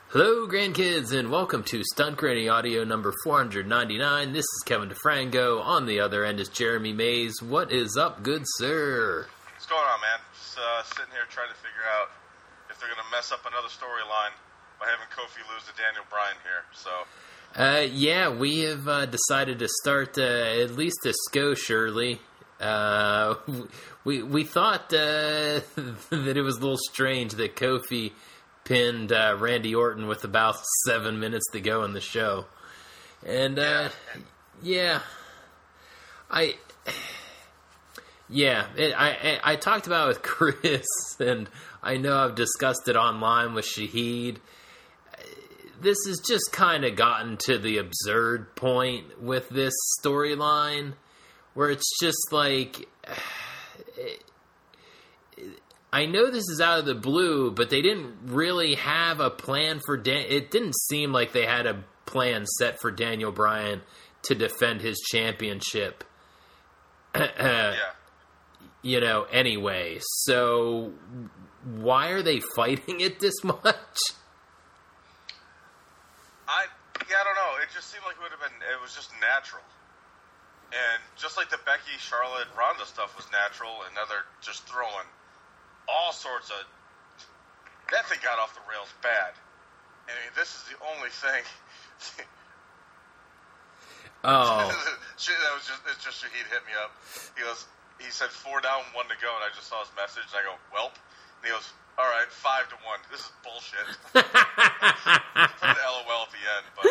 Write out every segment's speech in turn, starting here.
Hello, grandkids, and welcome to Stunt Granny Audio number 499. This is Kevin DeFranco. On the other end is Jeremy Mays. What is up, good sir? What's going on, man? Just sitting here trying to figure out if they're going to mess up another storyline by having Kofi lose to Daniel Bryan here. So, yeah, we have decided to start at least a SCO, Shirley. We thought that it was a little strange that Kofi pinned Randy Orton with about 7 minutes to go in the show. And, I talked about it with Chris, and I know I've discussed it online with Shahid. This has just kind of gotten to the absurd point with this storyline, where it's just like, I know this is out of the blue, but they didn't really have a plan for it didn't seem like they had a plan set for Daniel Bryan to defend his championship. You know, anyway. So, why are they fighting it this much? I don't know. It just seemed like it was just natural. And just like the Becky, Charlotte, Ronda stuff was natural, and now they're just throwing all sorts of... That thing got off the rails bad. I mean, this is the only thing... Oh. It's just Shahid hit me up. He said 4 down, 1 to go, and I just saw his message, and I go, welp. And he goes, all right, 5 to 1. This is bullshit. Put an LOL at the end, but...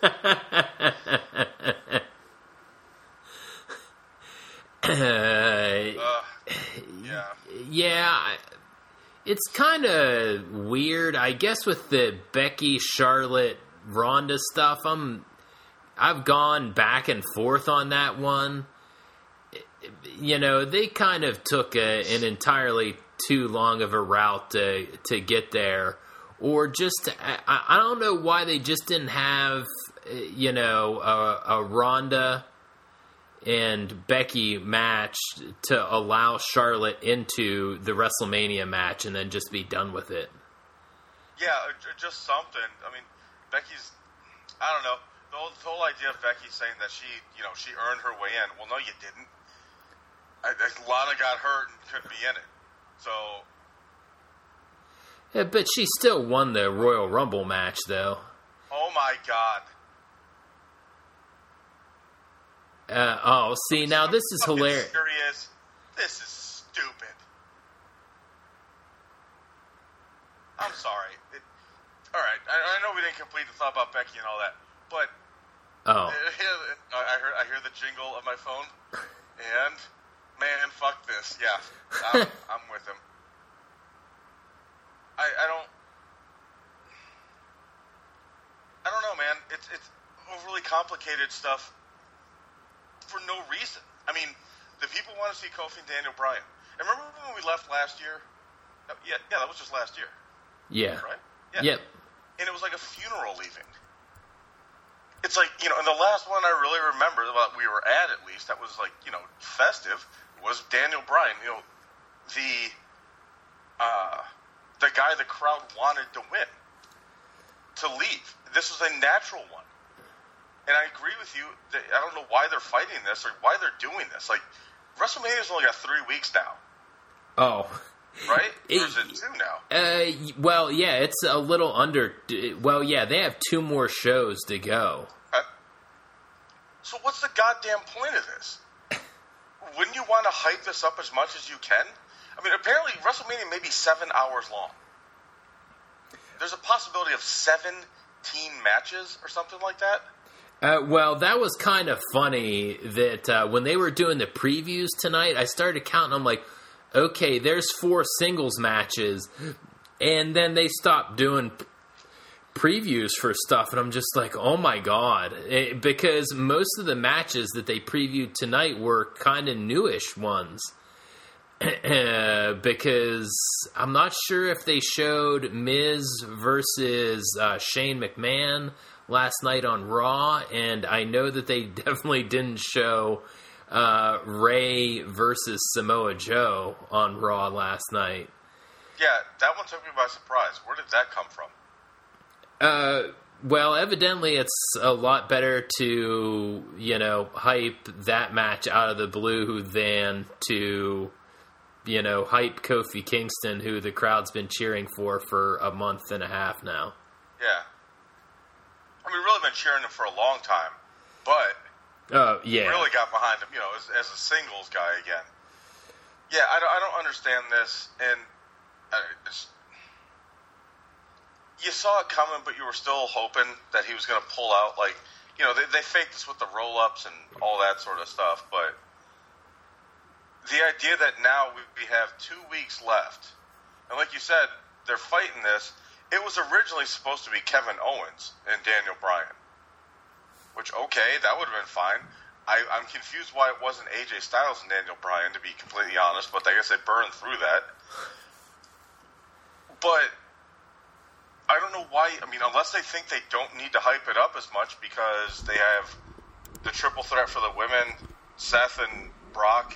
Yeah, it's kind of weird. I guess with the Becky, Charlotte, Ronda stuff, I've gone back and forth on that one. You know, they kind of took an entirely too long of a route to get there, or just I don't know why they just didn't have a Ronda and Becky match to allow Charlotte into the WrestleMania match and then just be done with it. Yeah, or just something. I mean, Becky's, I don't know, the whole idea of Becky saying that she earned her way in. Well, no, you didn't. Lana got hurt and couldn't be in it. So. Yeah, but she still won the Royal Rumble match, though. Oh, my God. See, now this is hilarious. Serious. This is stupid. I'm sorry. All right, I know we didn't complete the thought about Becky and all that, but I hear the jingle of my phone, and man, fuck this. Yeah, I'm with him. I don't know, man. It's overly complicated stuff. For no reason. I mean, the people want to see Kofi and Daniel Bryan. And remember when we left last year? Yeah, that was just last year. Yeah. Right? Yeah. Yep. And it was like a funeral leaving. It's like, and the last one I really remember, that we were at least, that was like, festive, was Daniel Bryan. The guy the crowd wanted to win, to leave. This was a natural one. And I agree with you that I don't know why they're fighting this or why they're doing this. Like, WrestleMania's only got 3 weeks now. Oh. Right? Or is it 2 now? Well, yeah, it's a little under... Well, yeah, they have 2 more shows to go. So what's the goddamn point of this? Wouldn't you want to hype this up as much as you can? I mean, apparently WrestleMania may be 7 hours long. There's a possibility of 17 matches or something like that. Well, that was kind of funny that when they were doing the previews tonight, I started counting. I'm like, okay, there's 4 singles matches. And then they stopped doing previews for stuff. And I'm just like, oh my God. Because most of the matches that they previewed tonight were kind of newish ones. Because I'm not sure if they showed Miz versus Shane McMahon last night on Raw, and I know that they definitely didn't show Ray versus Samoa Joe on Raw last night. Yeah, that one took me by surprise. Where did that come from? Well, evidently it's a lot better to, hype that match out of the blue than to, hype Kofi Kingston, who the crowd's been cheering for a month and a half now. Yeah. I mean, really been cheering him for a long time, but yeah, really got behind him, as a singles guy again. Yeah, I don't understand this, and you saw it coming, but you were still hoping that he was going to pull out, they faked this with the roll-ups and all that sort of stuff, but the idea that now we have 2 weeks left, and like you said, they're fighting this. It was originally supposed to be Kevin Owens and Daniel Bryan, which, okay, that would have been fine. I'm confused why it wasn't AJ Styles and Daniel Bryan, to be completely honest, but I guess they burned through that. But I don't know why. I mean, unless they think they don't need to hype it up as much because they have the triple threat for the women, Seth and Brock,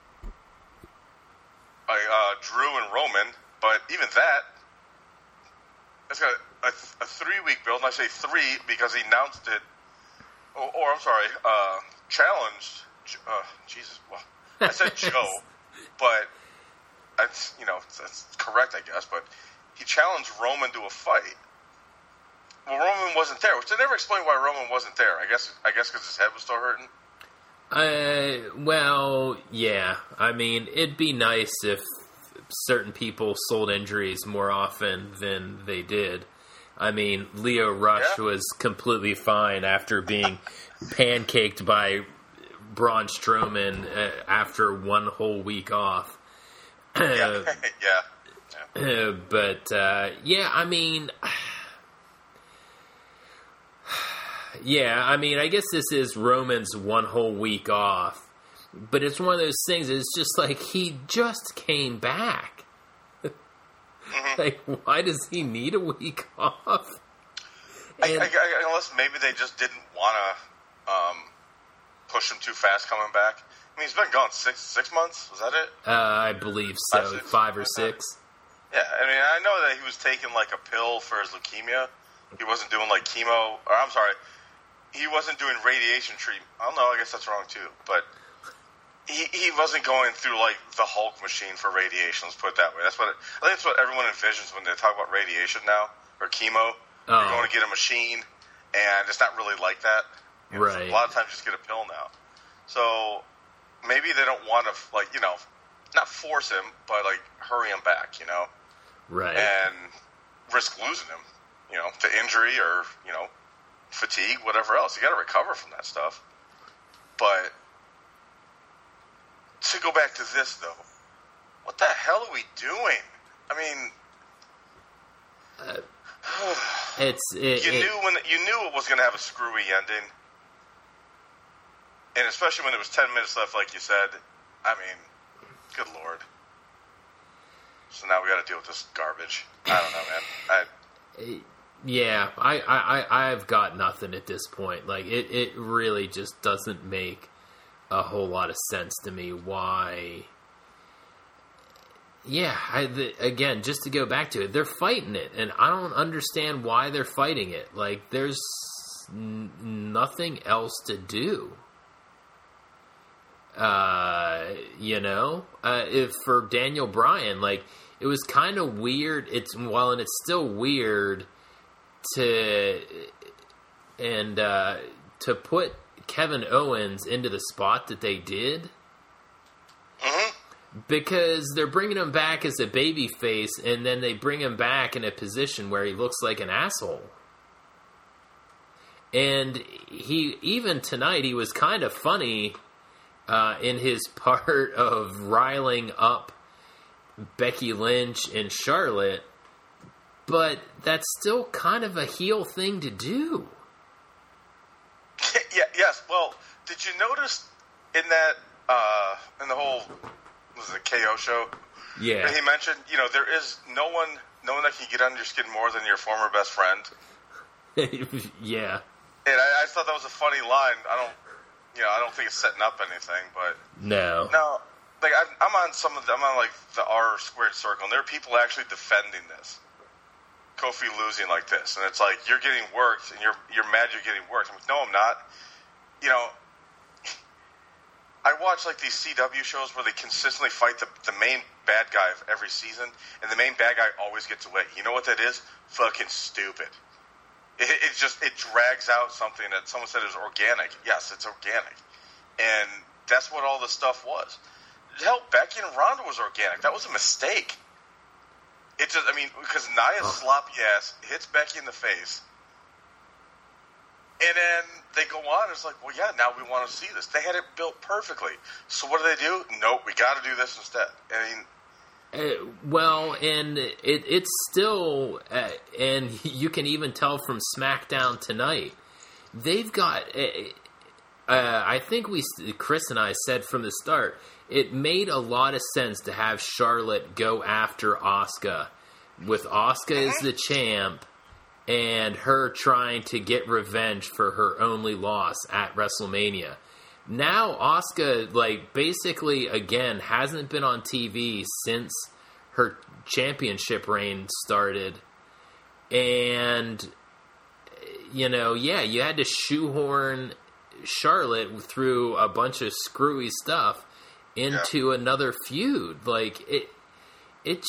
Drew and Roman, but even that, it's got a 3-week build, and I say 3 because he announced it, or I'm sorry, challenged, Jesus, well, I said Joe, but that's, that's correct, I guess, but he challenged Roman to a fight. Well, Roman wasn't there, which they never explained why Roman wasn't there. I guess because his head was still hurting. Well, yeah. I mean, it'd be nice if certain people sold injuries more often than they did. I mean, Leo Rush was completely fine after being pancaked by Braun Strowman after one whole week off. Yeah. But, I mean... Yeah, I mean, I guess this is Roman's one whole week off. But it's one of those things, it's just like, he just came back. Mm-hmm. Like, why does he need a week off? Unless maybe they just didn't want to push him too fast coming back. I mean, he's been gone six months. Was that it? I believe so. 5 or 6. Yeah, I mean, I know that he was taking, a pill for his leukemia. He wasn't doing, chemo. Or, I'm sorry, he wasn't doing radiation treatment. I don't know, I guess that's wrong, too. But he wasn't going through, the Hulk machine for radiation. Let's put it that way. I think that's what everyone envisions when they talk about radiation now, or chemo. Oh. You're going to get a machine, and it's not really like that. Right. A lot of times you just get a pill now. So maybe they don't want to, not force him, but, hurry him back, Right. And risk losing him, to injury or, fatigue, whatever else. You got to recover from that stuff. But to go back to this, though, what the hell are we doing? I mean, you knew it was going to have a screwy ending, and especially when there was 10 minutes left, like you said. I mean, good Lord. So now we got to deal with this garbage. I don't know, man. Yeah, I've got nothing at this point. It really just doesn't make a whole lot of sense to me why. Yeah, again, just to go back to it, they're fighting it, and I don't understand why they're fighting it. There's nothing else to do. If for Daniel Bryan, it was kind of weird. It's still weird to put Kevin Owens into the spot that they did. Mm-hmm. Because they're bringing him back as a babyface, and then they bring him back in a position where he looks like an asshole. And even tonight, he was kind of funny in his part of riling up Becky Lynch and Charlotte, but that's still kind of a heel thing to do. Yeah, yes. Well, did you notice in that, in the whole, was it KO show? Yeah. He mentioned, there is no one that can get under your skin more than your former best friend. Yeah. And I thought that was a funny line. I don't think it's setting up anything, but no. I'm on the R squared circle, and there are people actually defending this. Kofi losing like this, and it's like you're getting worked, and you're mad you're getting worked. I'm like, no, I'm not. You know, I watch like these CW shows where they consistently fight the main bad guy of every season, and the main bad guy always gets away. You know what that is? Fucking stupid. It drags out something that someone said is organic. Yes, it's organic, and that's what all this stuff was. Hell, Becky and Ronda was organic. That was a mistake. It just, I mean, because Nia's sloppy ass hits Becky in the face, and then they go on. It's like, well, yeah, now we want to see this. They had it built perfectly. So what do? Nope, we got to do this instead. I mean, well, and it's still, and you can even tell from SmackDown tonight, they've got. I think Chris and I said from the start, it made a lot of sense to have Charlotte go after Asuka, with Asuka as the champ, and her trying to get revenge for her only loss at WrestleMania. Now Asuka, like, basically, again, hasn't been on TV since her championship reign started. And, you know, yeah, you had to shoehorn Charlotte through a bunch of screwy stuff into another feud. Like, it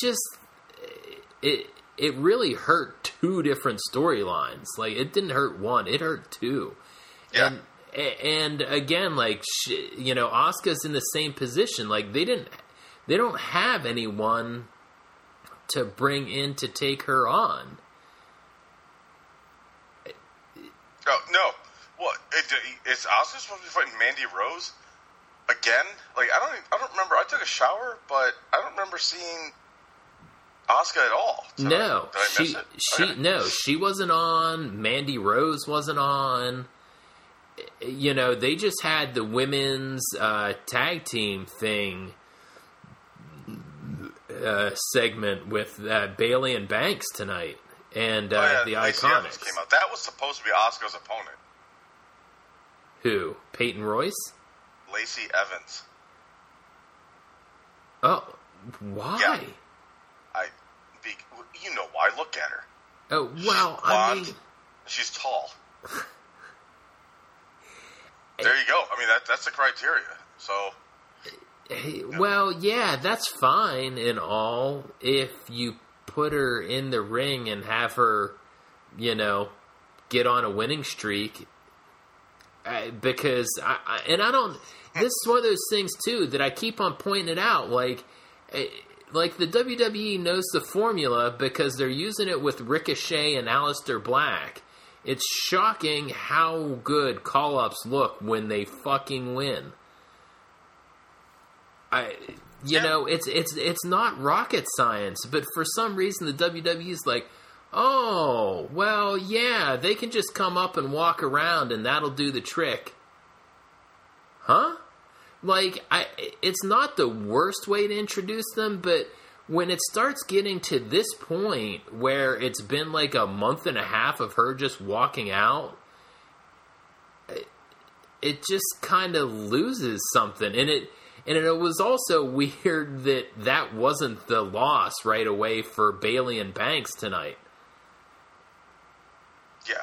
really hurt two different storylines. Like, it didn't hurt one, it hurt two. Yeah. And again, like, you know, Asuka's in the same position. Like, they don't have anyone to bring in to take her on. Oh, no. What? Is Asuka supposed to be fighting Mandy Rose again? Like, I don't remember. I took a shower, but I don't remember seeing Asuka at all. So no, did I miss it? She wasn't on. Mandy Rose wasn't on. You know, they just had the women's tag team thing segment with Bayley and Banks tonight, and the Iconics came out. That was supposed to be Asuka's opponent. Who? Peyton Royce? Lacey Evans. Oh, why? Yeah. You know why? Look at her. Oh, well, I mean, she's tall. There you go. I mean, that's the criteria. So. Well, yeah, that's fine and all if you put her in the ring and have her, you know, get on a winning streak. Because this is one of those things too that I keep on pointing it out. Like the WWE knows the formula because they're using it with Ricochet and Aleister Black. It's shocking how good call-ups look when they fucking win. You know, it's not rocket science, but for some reason the WWE's like, oh, well, yeah, they can just come up and walk around and that'll do the trick. Huh? Like, it's not the worst way to introduce them, but when it starts getting to this point where it's been like a month and a half of her just walking out, it just kind of loses something. And it was also weird that wasn't the loss right away for Bayley and Banks tonight. Yeah,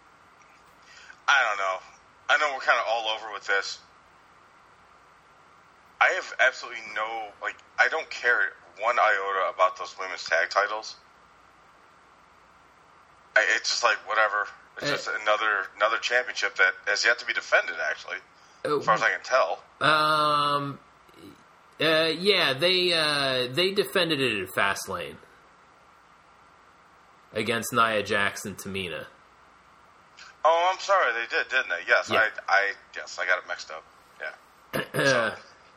I don't know. I know we're kind of all over with this. I have absolutely I don't care one iota about those women's tag titles. It's just like, whatever. It's just another championship that has yet to be defended, actually, as far as I can tell. Yeah, they defended it at Fastlane against Nia Jax and Tamina. Oh, I'm sorry, they did, didn't they? Yes, yeah. I got it mixed up. Yeah.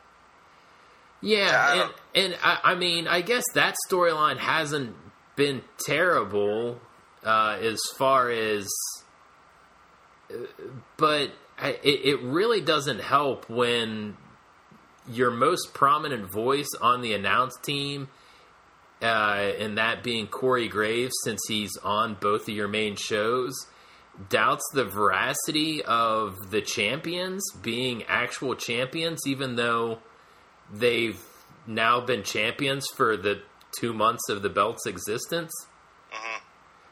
Yeah, and I mean, I guess that storyline hasn't been terrible as far as, but it really doesn't help when your most prominent voice on the announce team, and that being Corey Graves, since he's on both of your main shows, doubts the veracity of the champions being actual champions, even though they've now been champions for the 2 months of the belt's existence. Mm-hmm.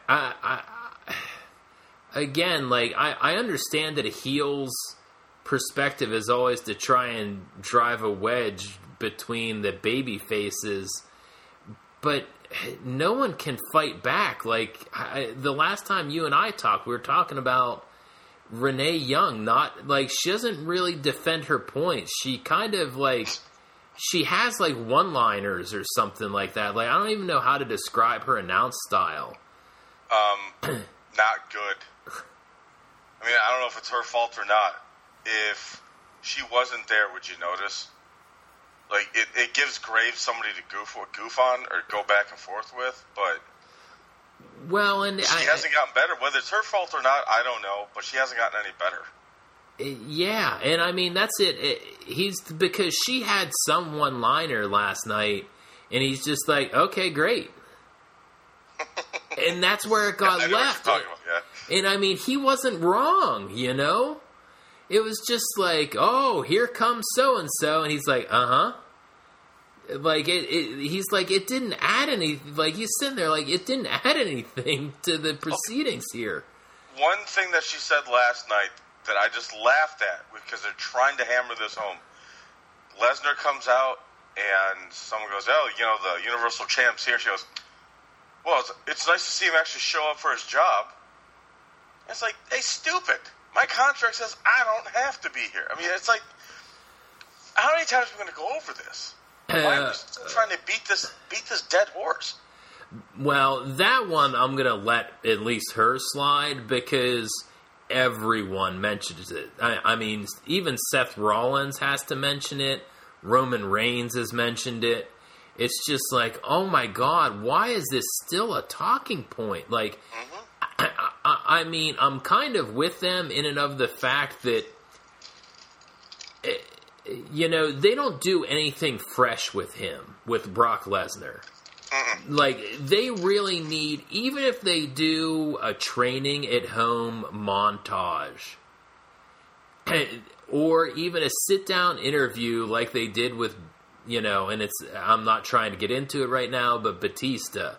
Again, like, I understand that a heel's perspective is always to try and drive a wedge between the baby faces, but no one can fight back. Like, the last time you and I talked, we were talking about Renee Young. Not, like, she doesn't really defend her points. She kind of, like, she has, like, one-liners or something like that. Like, I don't even know how to describe her announce style. Not good. I mean, I don't know if it's her fault or not. If she wasn't there, would you notice? Like, it gives Graves somebody to goof on or go back and forth with, but well, and she hasn't gotten better. Whether it's her fault or not, I don't know, but she hasn't gotten any better. Yeah, and I mean, that's it. Because she had some one-liner last night, and he's just like, okay, great. And that's where it got left. What you're talking about, yeah. And I mean, he wasn't wrong, you know? It was just like, oh, here comes so-and-so, and he's like, uh-huh. Like, he's like, it didn't add any, like, he's sitting there like, it didn't add anything to the proceedings here. One thing that she said last night that I just laughed at, because they're trying to hammer this home. Lesnar comes out, and someone goes, oh, you know, the Universal Champ's here. She goes, well, it's nice to see him actually show up for his job. It's like, hey, stupid. My contract says I don't have to be here. I mean, it's like, how many times are we going to go over this? Why are we still trying to beat this dead horse? Well, that one I'm going to let at least her slide because everyone mentions it. I mean, even Seth Rollins has to mention it. Roman Reigns has mentioned it. It's just like, oh my God, why is this still a talking point? Like, I mean, I'm kind of with them in and of the fact that, you know, they don't do anything fresh with him, with Brock Lesnar. Like, they really need, even if they do a training at home montage, or even a sit-down interview like they did with, you know, and I'm not trying to get into it right now, but Batista.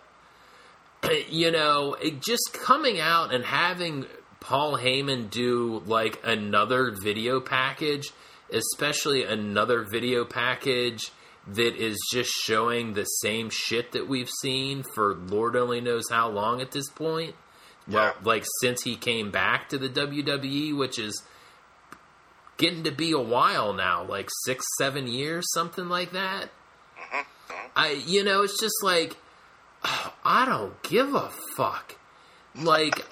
You know, just coming out and having Paul Heyman do, like, another video package, especially another video package that is just showing the same shit that we've seen for Lord only knows how long at this point. Well, like, since he came back to the WWE, which is getting to be a while now, like 6-7 years, something like that. You know, it's just like, I don't give a fuck. Like,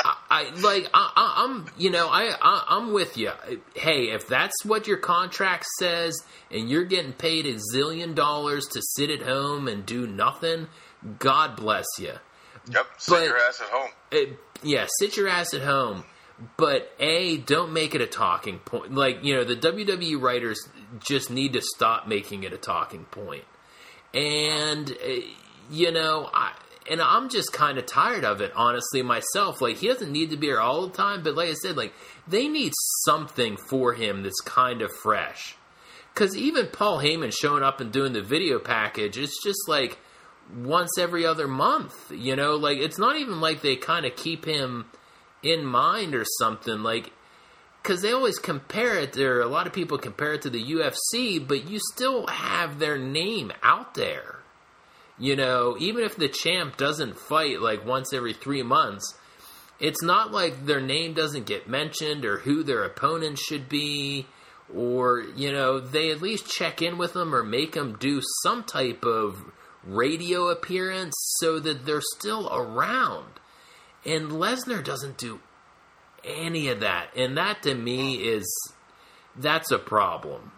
I'm, you know, I'm with you. Hey, if that's what your contract says, and you're getting paid $1 zillion to sit at home and do nothing, God bless you. Yep, sit your ass at home. Yeah, sit your ass at home. But don't make it a talking point. Like, you know, the WWE writers just need to stop making it a talking point. And, you know, I'm just kind of tired of it, honestly, myself. Like, he doesn't need to be here all the time, but like I said, like, they need something for him that's kind of fresh. Because even Paul Heyman showing up and doing the video package, it's just like once every other month, you know? Like, it's not even like they kind of keep him in mind or something, like, because they always compare it, a lot of people compare it to the UFC, but you still have their name out there. You know, even if the champ doesn't fight like once every 3 months, it's not like their name doesn't get mentioned or who their opponent should be, or, you know, they at least check in with them or make them do some type of radio appearance so that they're still around. And Lesnar doesn't do any of that. And that, to me, that's a problem.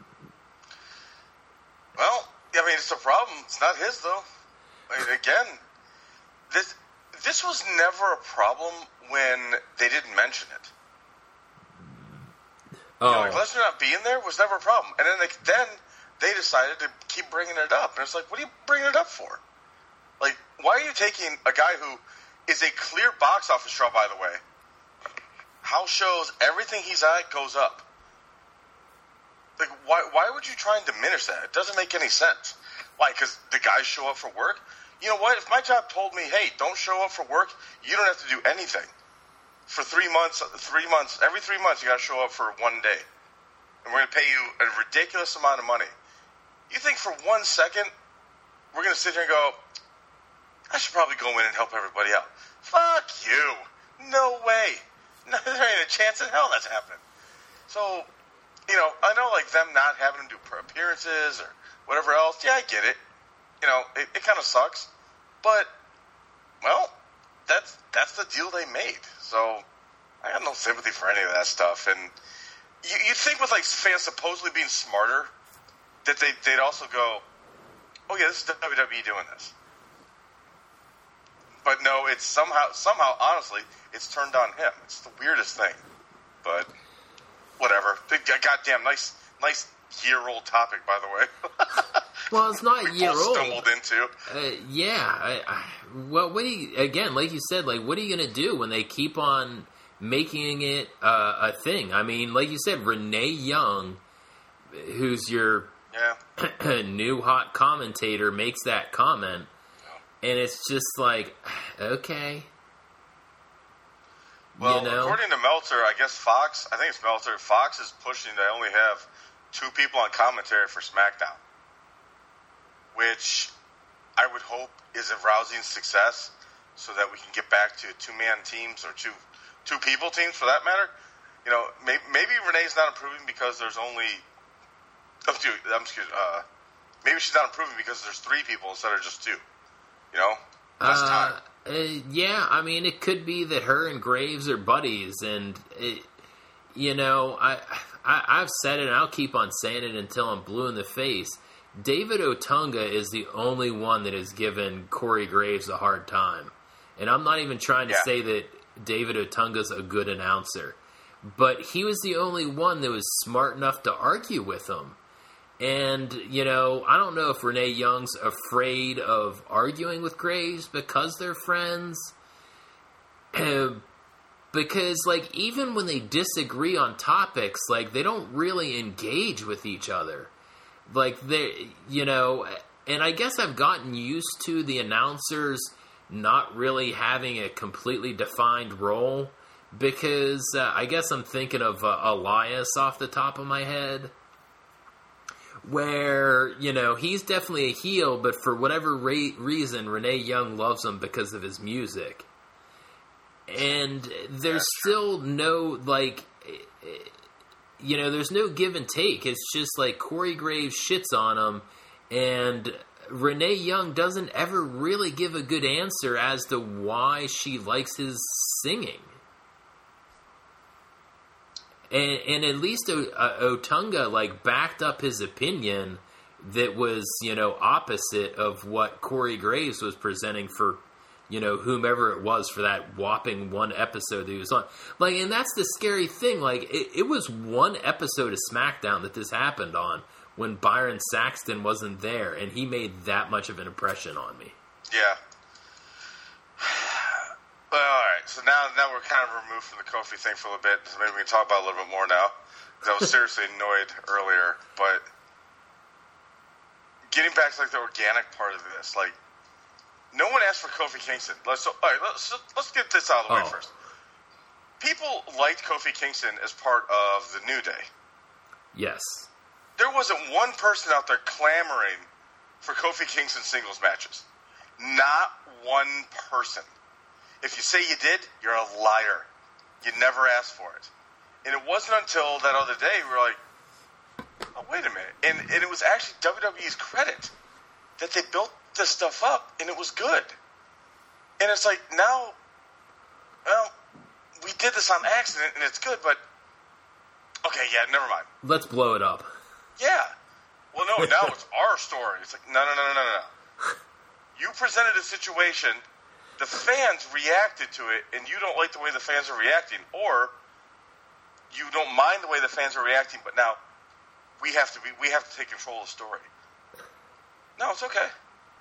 Well, I mean, it's a problem. It's not his, though. I mean, again, this was never a problem when they didn't mention it. Oh. You know, like, Lesnar not being there was never a problem. And then they decided to keep bringing it up. And it's like, what are you bringing it up for? Like, why are you taking a guy who is a clear box office draw, by the way? House shows, everything he's at goes up. Like, why would you try and diminish that? It doesn't make any sense. Why? Because the guys show up for work? You know what? If my job told me, hey, don't show up for work, you don't have to do anything. For 3 months, every 3 months you got to show up for 1 day. And we're going to pay you a ridiculous amount of money. You think for 1 second we're going to sit here and go, I should probably go in and help everybody out. Fuck you. No way. No, there ain't a chance in hell that's happening. So, you know, I know like them not having to do appearances or whatever else. Yeah, I get it. You know, it kind of sucks. But, well, that's the deal they made. So, I got no sympathy for any of that stuff. And you'd think with like fans supposedly being smarter, that they'd also go, oh yeah, this is WWE doing this. But no, it's somehow, honestly, it's turned on him. It's the weirdest thing. But whatever. Goddamn, nice year-old topic, by the way. Well, it's not year-old. Stumbled into. Well, again, like you said, like what are you gonna do when they keep on making it a thing? I mean, like you said, Renee Young, who's your new hot commentator, makes that comment. And it's just like, okay. Well, you know? According to Meltzer, I guess Fox, I think it's Meltzer, Fox is pushing to only have 2 people on commentary for SmackDown. Which I would hope is a rousing success so that we can get back to 2-man teams or two people teams for that matter. You know, maybe Renee's not improving because there's only... maybe she's not improving because there's 3 people instead of just 2. You know? Less time. Yeah, I mean, it could be that her and Graves are buddies, and, you know, I've said it, and I'll keep on saying it until I'm blue in the face. David Otunga is the only one that has given Corey Graves a hard time. And I'm not even trying to say that David Otunga's a good announcer. But he was the only one that was smart enough to argue with him. And, you know, I don't know if Renee Young's afraid of arguing with Graves because they're friends. Because, like, even when they disagree on topics, like, they don't really engage with each other. Like, they, you know, and I guess I've gotten used to the announcers not really having a completely defined role. Because I guess I'm thinking of Elias off the top of my head. Where, you know, he's definitely a heel, but for whatever reason, Renee Young loves him because of his music. And there's still no, like, you know, there's no give and take. It's just like Corey Graves shits on him, and Renee Young doesn't ever really give a good answer as to why she likes his singing. And at least Otunga, like, backed up his opinion that was, you know, opposite of what Corey Graves was presenting for, you know, whomever it was for that whopping 1 episode that he was on. Like, and that's the scary thing. Like, it was 1 episode of SmackDown that this happened on when Byron Saxton wasn't there, and he made that much of an impression on me. Yeah. Well, all right. So now we're kind of removed from the Kofi thing for a little bit. So maybe we can talk about it a little bit more now. Because I was seriously annoyed earlier. But getting back to like the organic part of this, like no one asked for Kofi Kingston. Let's get this out of the way first. People liked Kofi Kingston as part of the New Day. Yes. There wasn't one person out there clamoring for Kofi Kingston singles matches. Not one person. If you say you did, you're a liar. You never asked for it. And it wasn't until that other day we were like, oh, wait a minute. And it was actually WWE's credit that they built this stuff up, and it was good. And it's like, now, well, we did this on accident, and it's good, but, okay, yeah, never mind. Let's blow it up. Yeah. Well, no, now it's our story. It's like, no. You presented a situation... The fans reacted to it, and you don't like the way the fans are reacting, or you don't mind the way the fans are reacting, but now we have to take control of the story. No, it's okay.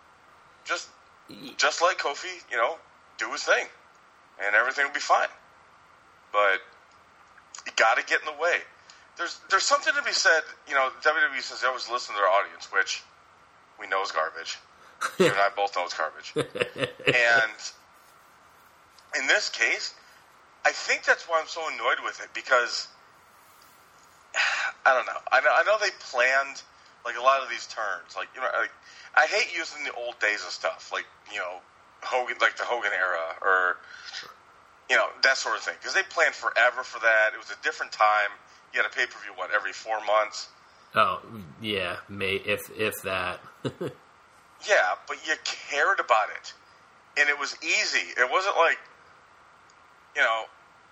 Just like Kofi, you know, do his thing, and everything will be fine. But you got to get in the way. There's something to be said. You know, WWE says they always listen to their audience, which we know is garbage. You and I both know it's garbage. And in this case, I think that's why I'm so annoyed with it, because I don't know. I know they planned like a lot of these turns. Like, you know, like, I hate using the old days of stuff, like, you know, Hogan, like the Hogan era, or, you know, that sort of thing, because they planned forever for that. It was a different time. You had a pay-per-view, every 4 months? Oh, yeah, if that. Yeah, but you cared about it, and it was easy. It wasn't like, you know,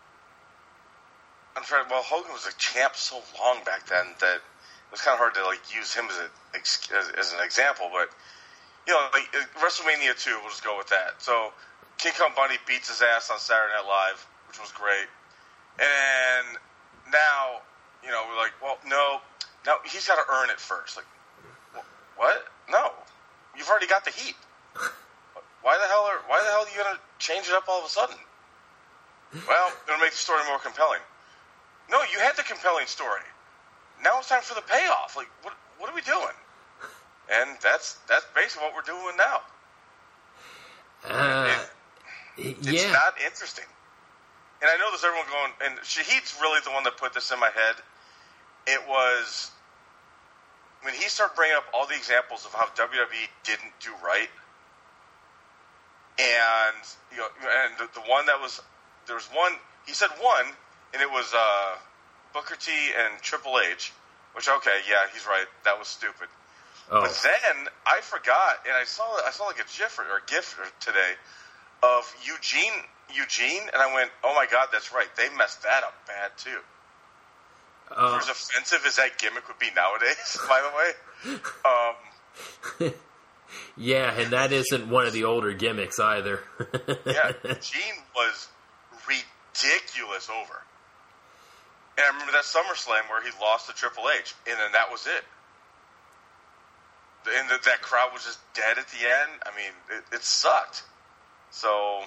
Hogan was a champ so long back then that it was kind of hard to, like, use him as an example, but, you know, like, WrestleMania 2, we'll just go with that. So, King Kong Bundy beats his ass on Saturday Night Live, which was great. And now, you know, we're like, well, no, he's got to earn it first. Like, what? No. You've already got the heat. Why the hell are you going to change it up all of a sudden? Well, it'll make the story more compelling. No, you had the compelling story. Now it's time for the payoff. Like, what are we doing? And that's basically what we're doing now. It's not interesting. And I know there's everyone going, and Shahid's really the one that put this in my head. It was when he started bringing up all the examples of how WWE didn't do right. And, you know, and the one that was, there was one, he said one, and it was Booker T and Triple H, which, okay, yeah, he's right, that was stupid. Oh. But then I forgot, and I saw like a GIF or GIF today of Eugene, and I went, oh my God, that's right, they messed that up bad too. For as offensive as that gimmick would be nowadays, by the way. Yeah, and that isn't one of the older gimmicks either. Yeah, Gene was ridiculous over. And I remember that SummerSlam where he lost to Triple H, and then that was it. And that crowd was just dead at the end. I mean, it sucked. So...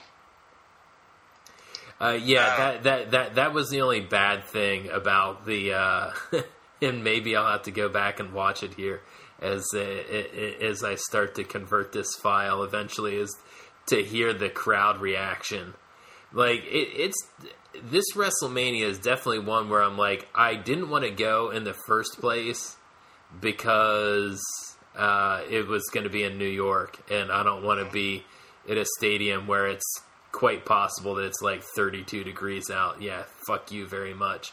that was the only bad thing about the, and maybe I'll have to go back and watch it here as I start to convert this file eventually, is to hear the crowd reaction. Like, this WrestleMania is definitely one where I'm like, I didn't want to go in the first place because it was going to be in New York, and I don't want to be at a stadium where it's quite possible that it's like 32 degrees out. Yeah, fuck you very much.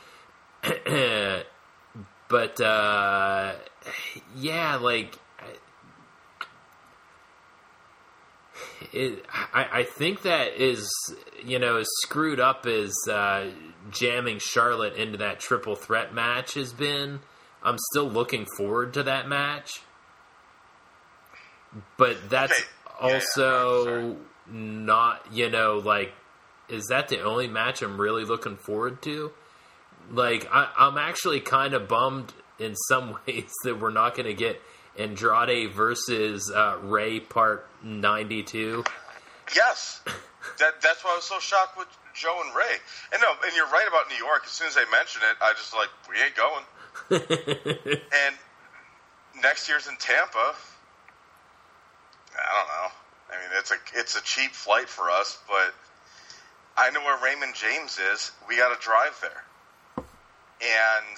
But, yeah, like, I think that is, you know, as screwed up as jamming Charlotte into that triple threat match has been. I'm still looking forward to that match. But that's also not, you know, like, is that the only match I'm really looking forward to? Like, I'm actually kind of bummed in some ways that we're not going to get Andrade versus Ray Part 92. Yes. That's why I was so shocked with Joe and Ray. And no, and you're right about New York. As soon as they mention it, I just like, we ain't going. And next year's in Tampa. I don't know. I mean, it's a cheap flight for us, but I know where Raymond James is. We got to drive there. And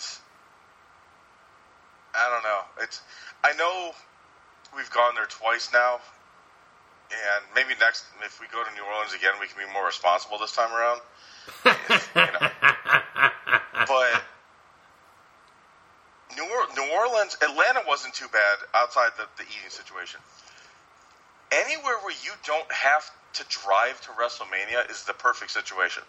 I don't know. I know we've gone there twice now, and maybe if we go to New Orleans again, we can be more responsible this time around. You know. But New Orleans, Atlanta wasn't too bad outside the eating situation. Anywhere where you don't have to drive to WrestleMania is the perfect situation.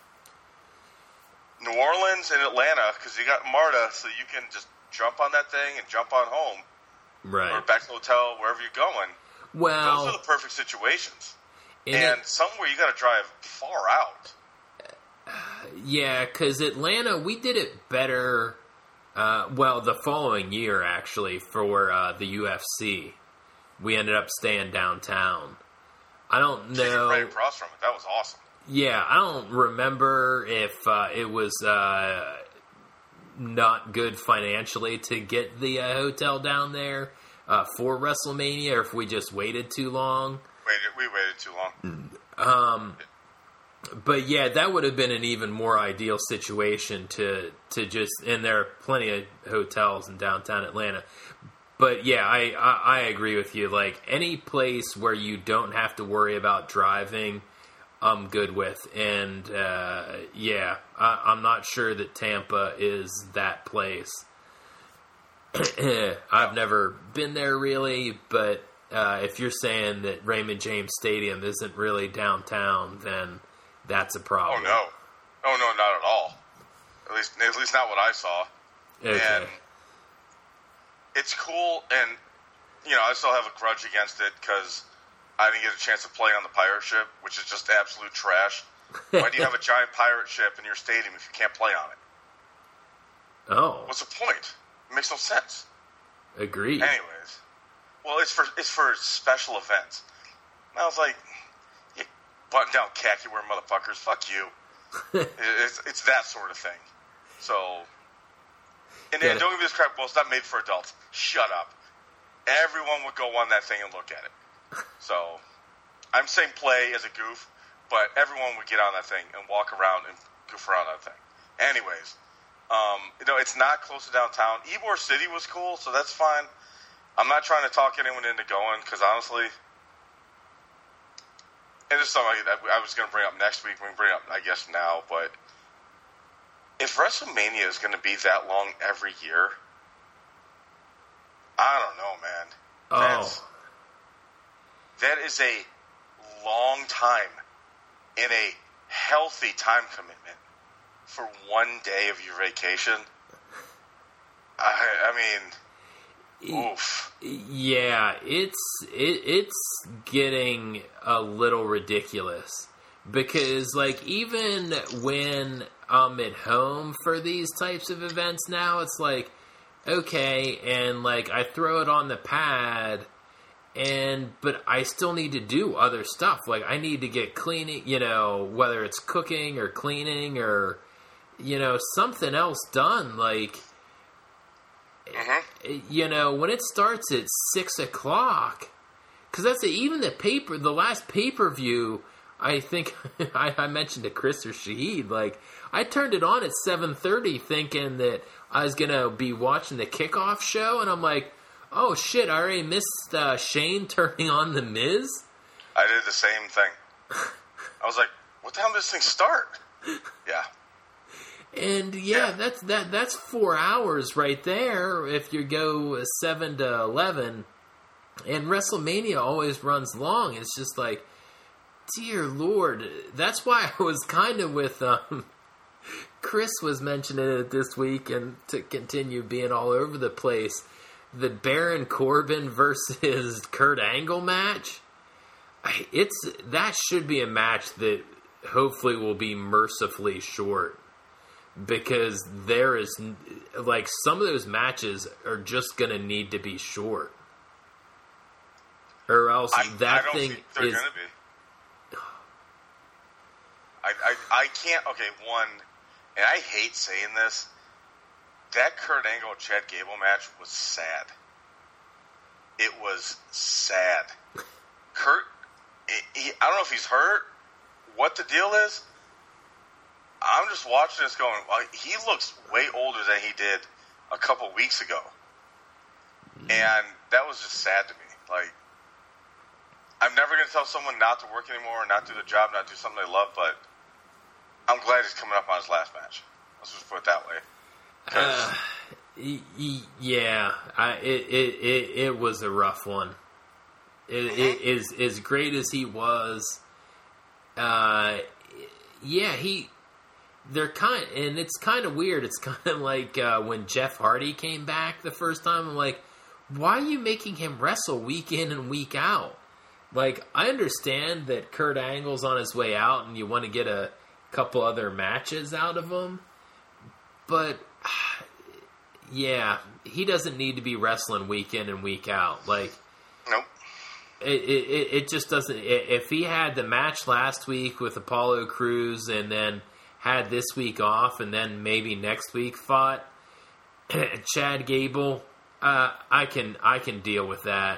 New Orleans and Atlanta, because you got MARTA, so you can just jump on that thing and jump on home. Right. Or back to the hotel, wherever you're going. Well, those are the perfect situations. And somewhere you got to drive far out. Yeah, because Atlanta, we did it better, the following year, actually, for the UFC. We ended up staying downtown. I don't know. Right across from it. That was awesome. Yeah, I don't remember if it was not good financially to get the hotel down there, for WrestleMania, or if we just waited too long. We waited too long. But yeah, that would have been an even more ideal situation to just, and there are plenty of hotels in downtown Atlanta. But yeah, I agree with you. Like, any place where you don't have to worry about driving, I'm good with. And yeah, I'm not sure that Tampa is that place. I've never been there really, but if you're saying that Raymond James Stadium isn't really downtown, then that's a problem. Oh no, not at all. At least not what I saw. Okay. And it's cool, and I still have a grudge against it because I didn't get a chance to play on the pirate ship, which is just absolute trash. Why do you have a giant pirate ship in your stadium if you can't play on it? Oh, what's the point? It makes no sense. Agreed. Anyways, well, it's for special events. And I was like, you button-down khaki-wearing motherfuckers, fuck you. It's that sort of thing. So, and don't give me this crap. Well, it's not made for adults. Shut up. Everyone would go on that thing and look at it. So, I'm saying play as a goof, but everyone would get on that thing and walk around and goof around that thing. Anyways, it's not close to downtown. Ybor City was cool, so that's fine. I'm not trying to talk anyone into going, because honestly, and this is something I was going to bring up next week. We can bring it up, I guess, now, but if WrestleMania is going to be that long every year, I don't know, man. That is a long time in a healthy time commitment for one day of your vacation. I mean, oof. Yeah, it's getting a little ridiculous because, like, even when I'm at home for these types of events now, it's like, okay, and like I throw it on the pad, but I still need to do other stuff. Like, I need to get cleaning, whether it's cooking or cleaning or something else done. Like, when it starts at 6 o'clock, because that's even the last pay-per-view, I think I mentioned to Chris or Shahid, like, I turned it on at 7:30 thinking that I was going to be watching the kickoff show, and I'm like, oh shit, I already missed Shane turning on The Miz. I did the same thing. I was like, what time does this thing start? Yeah. And that's 4 hours right there if you go 7 to 11. And WrestleMania always runs long. It's just like, dear Lord. That's why I was kind of with Chris was mentioning it this week, and to continue being all over the place, the Baron Corbin versus Kurt Angle match. That should be a match that hopefully will be mercifully short. Because there is, like, some of those matches are just going to need to be short. Or else I don't think they're going to be. I can't, okay, one, and I hate saying this, that Kurt Angle Chad Gable match was sad. It was sad. Kurt, I don't know if he's hurt, what the deal is. I'm just watching this going, well, he looks way older than he did a couple weeks ago. And that was just sad to me. Like, I'm never going to tell someone not to work anymore, or not do the job, not do something they love, but I'm glad he's coming up on his last match. Let's just put it that way. Yeah, it was a rough one. As great as he was, they're and it's kind of weird. It's kind of like when Jeff Hardy came back the first time. I'm like, why are you making him wrestle week in and week out? Like, I understand that Kurt Angle's on his way out and you want to get a couple other matches out of him, but yeah, he doesn't need to be wrestling week in and week out. Like, nope. It just doesn't. If he had the match last week with Apollo Crews and then had this week off and then maybe next week fought Chad Gable, I can deal with that.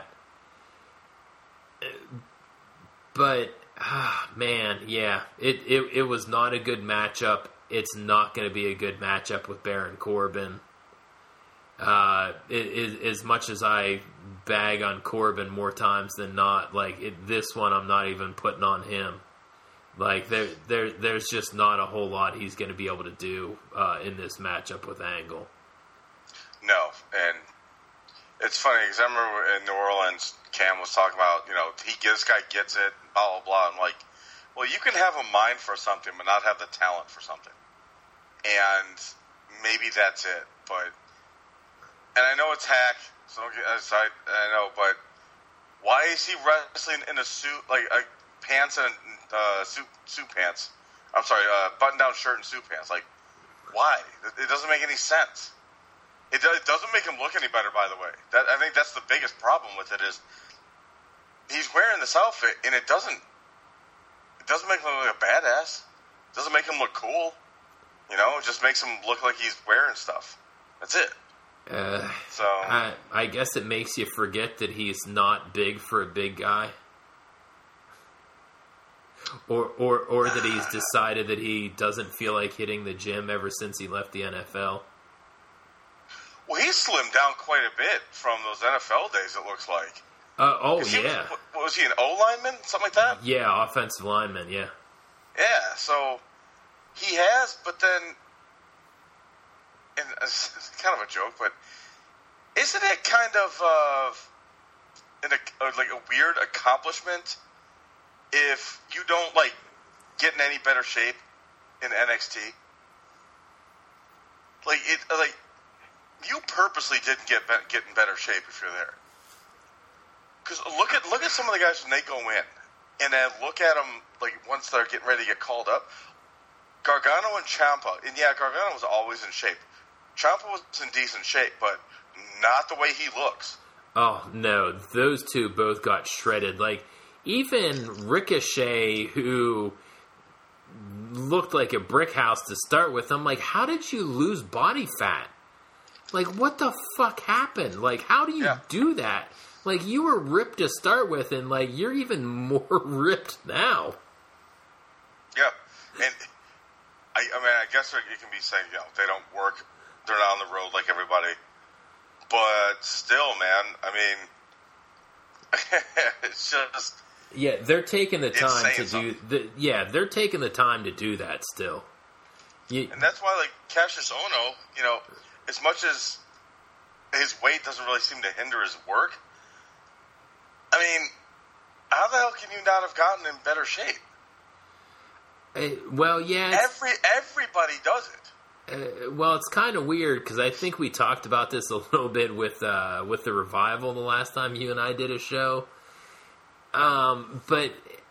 But man, yeah, it was not a good matchup. It's not going to be a good matchup with Baron Corbin. As much as I bag on Corbin more times than not, this one I'm not even putting on him. Like there's just not a whole lot he's going to be able to do in this matchup with Angle. No, and it's funny because I remember in New Orleans, Cam was talking about, this guy gets it, blah, blah, blah. I'm like, well, you can have a mind for something but not have the talent for something. And maybe that's it. And I know it's hack, so don't get aside, I know, but why is he wrestling in a suit, like pants and suit pants? I'm sorry, button-down shirt and suit pants. Like, why? It doesn't make any sense. It doesn't make him look any better, by the way. I think that's the biggest problem with it is he's wearing this outfit, and it doesn't make him look like a badass. It doesn't make him look cool. It just makes him look like he's wearing stuff. That's it. So I guess it makes you forget that he's not big for a big guy. Or that he's decided that he doesn't feel like hitting the gym ever since he left the NFL. Well, he slimmed down quite a bit from those NFL days, it looks like. Yeah. Was he an O-lineman? Something like that? Yeah, offensive lineman, yeah. Yeah, so he has, but then, and it's kind of a joke, but isn't it kind of like a weird accomplishment if you don't, get in any better shape in NXT? You purposely didn't get in better shape if you're there. Because look at some of the guys when they go in, and then look at them once they're getting ready to get called up. Gargano and Ciampa, and yeah, Gargano was always in shape. Ciampa was in decent shape, but not the way he looks. Oh no, those two both got shredded. Even Ricochet, who looked like a brick house to start with, I'm like, how did you lose body fat? What the fuck happened? How do you do that? You were ripped to start with, and, you're even more ripped now. Yeah. And, I guess it can be saying, they don't work. They're not on the road like everybody. But still, man, it's just... Yeah, they're taking the time to do... they're taking the time to do that still. And that's why, Cassius Ohno, as much as his weight doesn't really seem to hinder his work, how the hell can you not have gotten in better shape? Well, yeah. Everybody does it. Well, it's kind of weird because I think we talked about this a little bit with the Revival the last time you and I did a show. But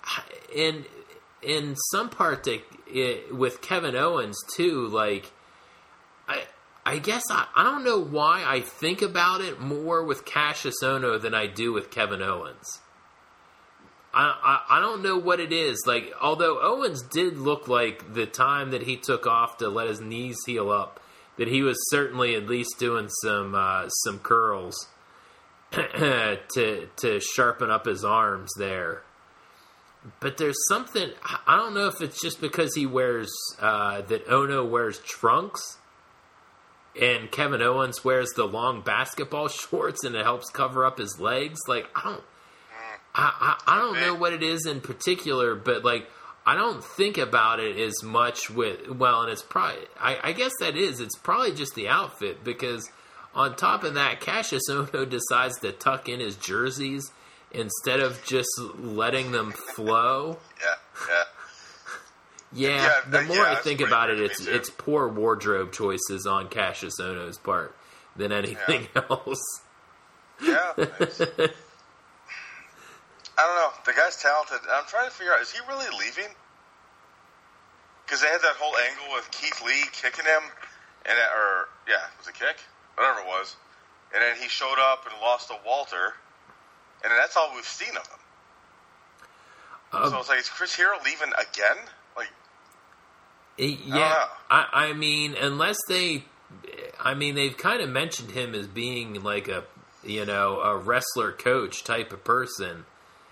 in some part with Kevin Owens too, I guess I don't know why I think about it more with Cassius Ohno than I do with Kevin Owens. I don't know what it is. Although Owens did look like the time that he took off to let his knees heal up, that he was certainly at least doing some curls to sharpen up his arms there. But there's something, I don't know if it's just because he wears that Ohno wears trunks and Kevin Owens wears the long basketball shorts and it helps cover up his legs. I don't know what it is in particular, but I don't think about it as much and it's probably, I guess it's probably just the outfit, because on top of that, Cassius Ohno decides to tuck in his jerseys instead of just letting them flow. Yeah, the more I think about it, it's poor wardrobe choices on Cassius Ohno's part than anything else. Yeah. I don't know. The guy's talented. I'm trying to figure out, is he really leaving? Because they had that whole angle with Keith Lee kicking him, was it kick? Whatever it was. And then he showed up and lost to Walter, and then that's all we've seen of him. So it's is Chris Hero leaving again? Yeah, I mean, unless they... I mean, they've kind of mentioned him as being like a wrestler coach type of person.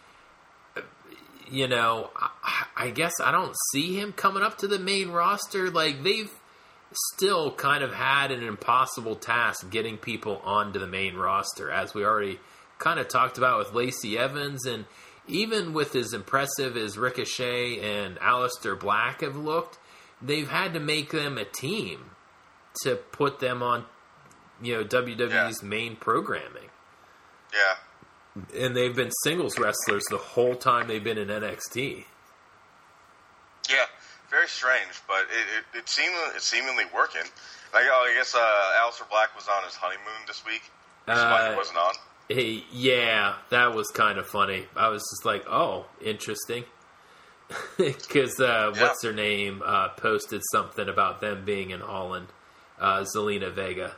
I guess I don't see him coming up to the main roster. Like, they've still kind of had an impossible task getting people onto the main roster, as we already kind of talked about with Lacey Evans, and even with as impressive as Ricochet and Aleister Black have looked, they've had to make them a team to put them on, WWE's main programming. Yeah. And they've been singles wrestlers the whole time they've been in NXT. Yeah, very strange, but it seemingly working. I guess Aleister Black was on his honeymoon this week. That's why he wasn't on. Yeah, that was kind of funny. I was just like, oh, interesting. Because what's her name posted something about them being in Holland. Zelina Vega.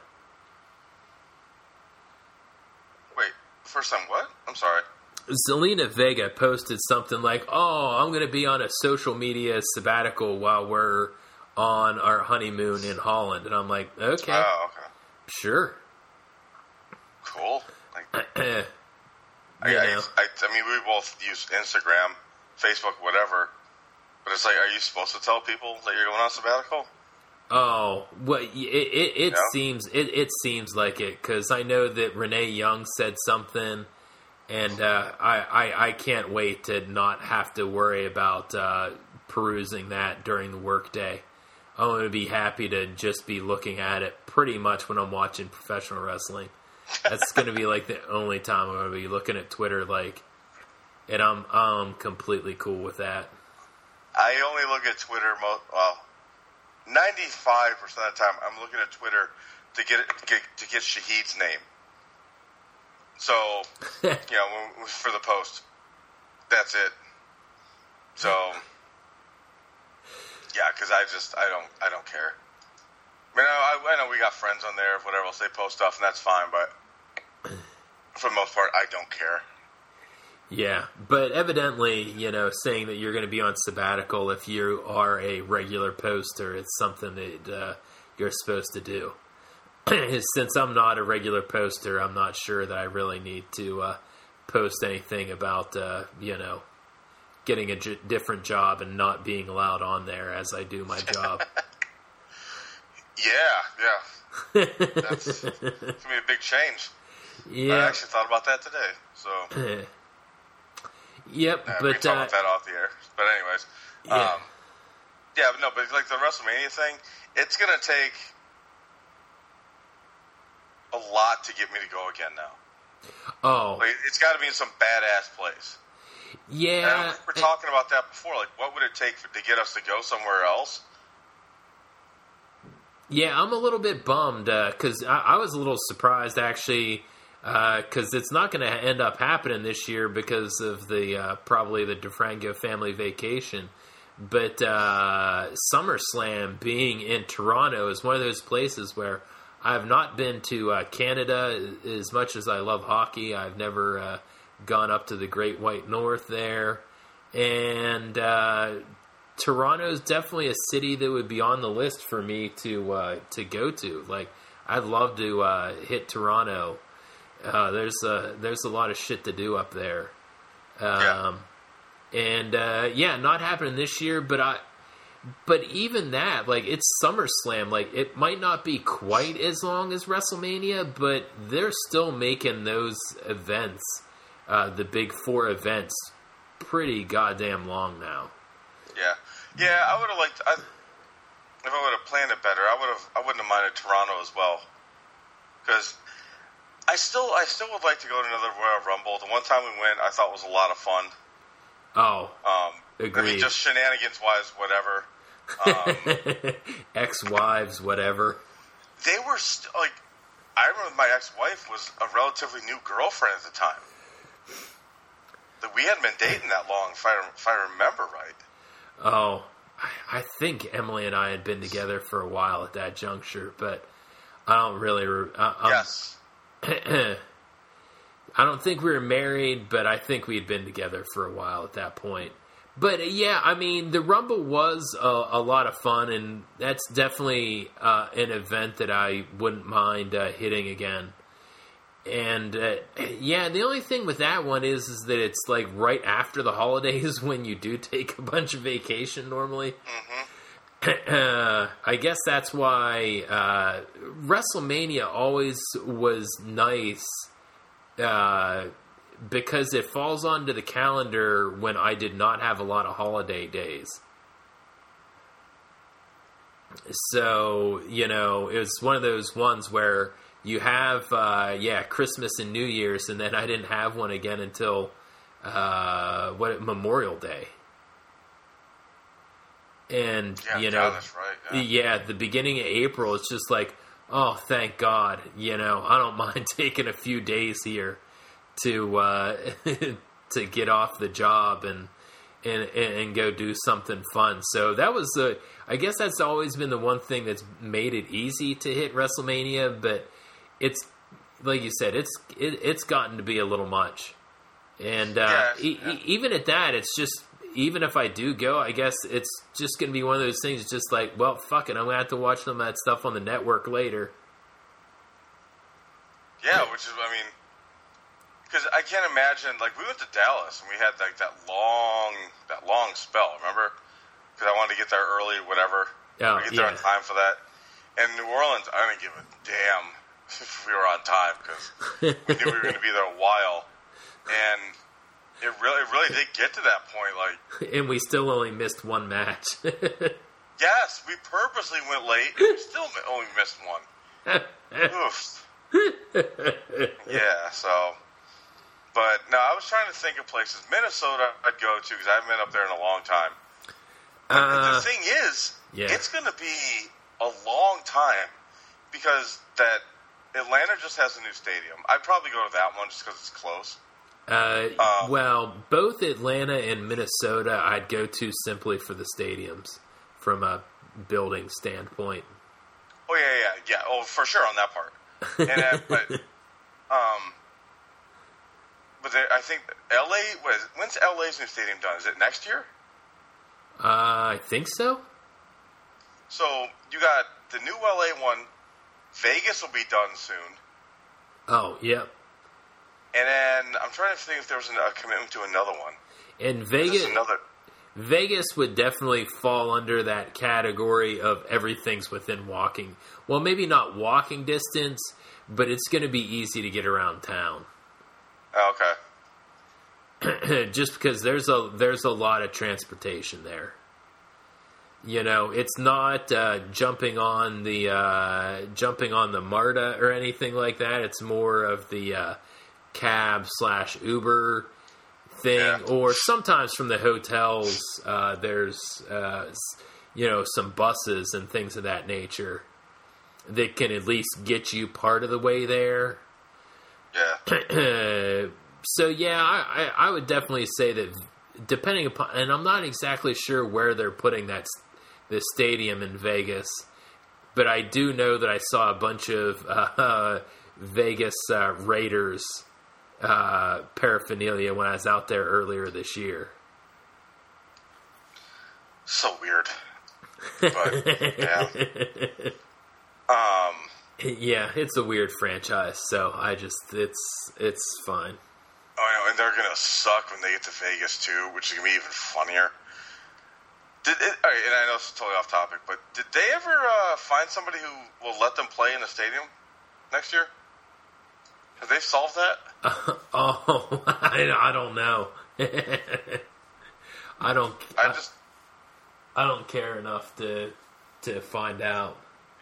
Wait, first time what? I'm sorry. Zelina Vega posted something like, oh, I'm going to be on a social media sabbatical while we're on our honeymoon in Holland. And I'm like, okay. Oh, okay. Sure. Cool. I mean, we both use Instagram, Facebook, whatever. But it's like, are you supposed to tell people that you're going on sabbatical? Oh, well, it seems like it, because I know that Renee Young said something, and I can't wait to not have to worry about perusing that during the workday. I'm going to be happy to just be looking at it pretty much when I'm watching professional wrestling. That's going to be like the only time I'm going to be looking at Twitter, and I'm completely cool with that. I only look at Twitter 95% of the time, I'm looking at Twitter to get Shahid's name. So, for the post, that's it. So, yeah, because I don't care. I know we got friends on there, whatever else they post stuff, and that's fine. But for the most part, I don't care. Yeah, but evidently, saying that you're going to be on sabbatical if you are a regular poster, it's something that you're supposed to do. Since I'm not a regular poster, I'm not sure that I really need to post anything about, getting a different job and not being allowed on there as I do my job. Yeah. That's going to be a big change. Yeah. I actually thought about that today, so... Yep, but... We can talk about that off the air. But anyways. Yeah. But like the WrestleMania thing, it's going to take a lot to get me to go again now. Oh. Like, it's got to be in some badass place. Yeah. And we're talking about that before. Like, what would it take to get us to go somewhere else? Yeah, I'm a little bit bummed because I was a little surprised actually because it's not going to end up happening this year because of the probably the DeFranco family vacation. But SummerSlam being in Toronto is one of those places where I have not been to Canada as much as I love hockey. I've never gone up to the Great White North there. And Toronto is definitely a city that would be on the list for me to go to. Like, I'd love to hit Toronto. There's a lot of shit to do up there. And not happening this year, but even that, like, it's SummerSlam. Like, it might not be quite as long as WrestleMania, but they're still making those events, the big four events, pretty goddamn long now. Yeah, I would have liked. If I would have planned it better, I wouldn't have minded Toronto as well, because I still would like to go to another Royal Rumble. The one time we went, I thought was a lot of fun. Oh, agreed. I mean, just shenanigans wise, whatever. Ex-wives, whatever. They were like, I remember my ex-wife was a relatively new girlfriend at the time. That we hadn't been dating that long, if I remember right. Oh, I think Emily and I had been together for a while at that juncture, but I don't really... Yes. I don't think we were married, but I think we'd been together for a while at that point. But yeah, I mean, the Rumble was a lot of fun, and that's definitely an event that I wouldn't mind hitting again. And yeah, the only thing with that one is that it's like right after the holidays when you do take a bunch of vacation normally. I guess that's why WrestleMania always was nice. Because it falls onto the calendar when I did not have a lot of holiday days. So, you know, it was one of those ones where you have, Christmas and New Year's, and then I didn't have one again until, Memorial Day. And, that's right. Yeah, the beginning of April, it's just like, oh, thank God, I don't mind taking a few days here to to get off the job and go do something fun. So that was I guess that's always been the one thing that's made it easy to hit WrestleMania, but it's like you said, it's gotten to be a little much. And even at that, it's just, even if I do go, I guess it's just going to be one of those things. It's just like, well, fuck it, I'm going to have to watch some of that stuff on the network later. Yeah, which is, I mean, because I can't imagine, like, we went to Dallas and we had like that long spell, remember? Because I wanted to get there early, whatever. Oh, get there on time for that. And New Orleans, I didn't give a damn if we were on time because we knew we were going to be there a while. And it really did get to that point, like. And we still only missed one match. Yes, we purposely went late and we still only missed one. Oof. Yeah, so. But, no, I was trying to think of places. Minnesota I'd go to because I haven't been up there in a long time. But the thing is, it's going to be a long time because that Atlanta just has a new stadium. I'd probably go to that one just because it's close. Well, both Atlanta and Minnesota I'd go to simply for the stadiums from a building standpoint. Oh, yeah. Oh, for sure on that part. And, but I think when's LA's new stadium done? Is it next year? I think so. So you got the new LA one. Vegas will be done soon. Oh, yep. And then I'm trying to think if there was a commitment to another one. And Vegas would definitely fall under that category of everything's within walking. Well, maybe not walking distance, but it's going to be easy to get around town. Oh, okay. Just because there's a lot of transportation there. It's not jumping on the MARTA or anything like that. It's more of the cab/Uber thing, or sometimes from the hotels. There's some buses and things of that nature that can at least get you part of the way there. Yeah. So yeah, I would definitely say that depending upon, and I'm not exactly sure where they're putting the stadium in Vegas, but I do know that I saw a bunch of Vegas Raiders paraphernalia when I was out there earlier this year. So weird. But, yeah. Yeah, it's a weird franchise, so it's fine. Oh, I know, and they're going to suck when they get to Vegas, too, which is going to be even funnier. All right, and I know it's totally off topic, but did they ever find somebody who will let them play in the stadium next year? Have they solved that? I don't know. I don't care enough to find out.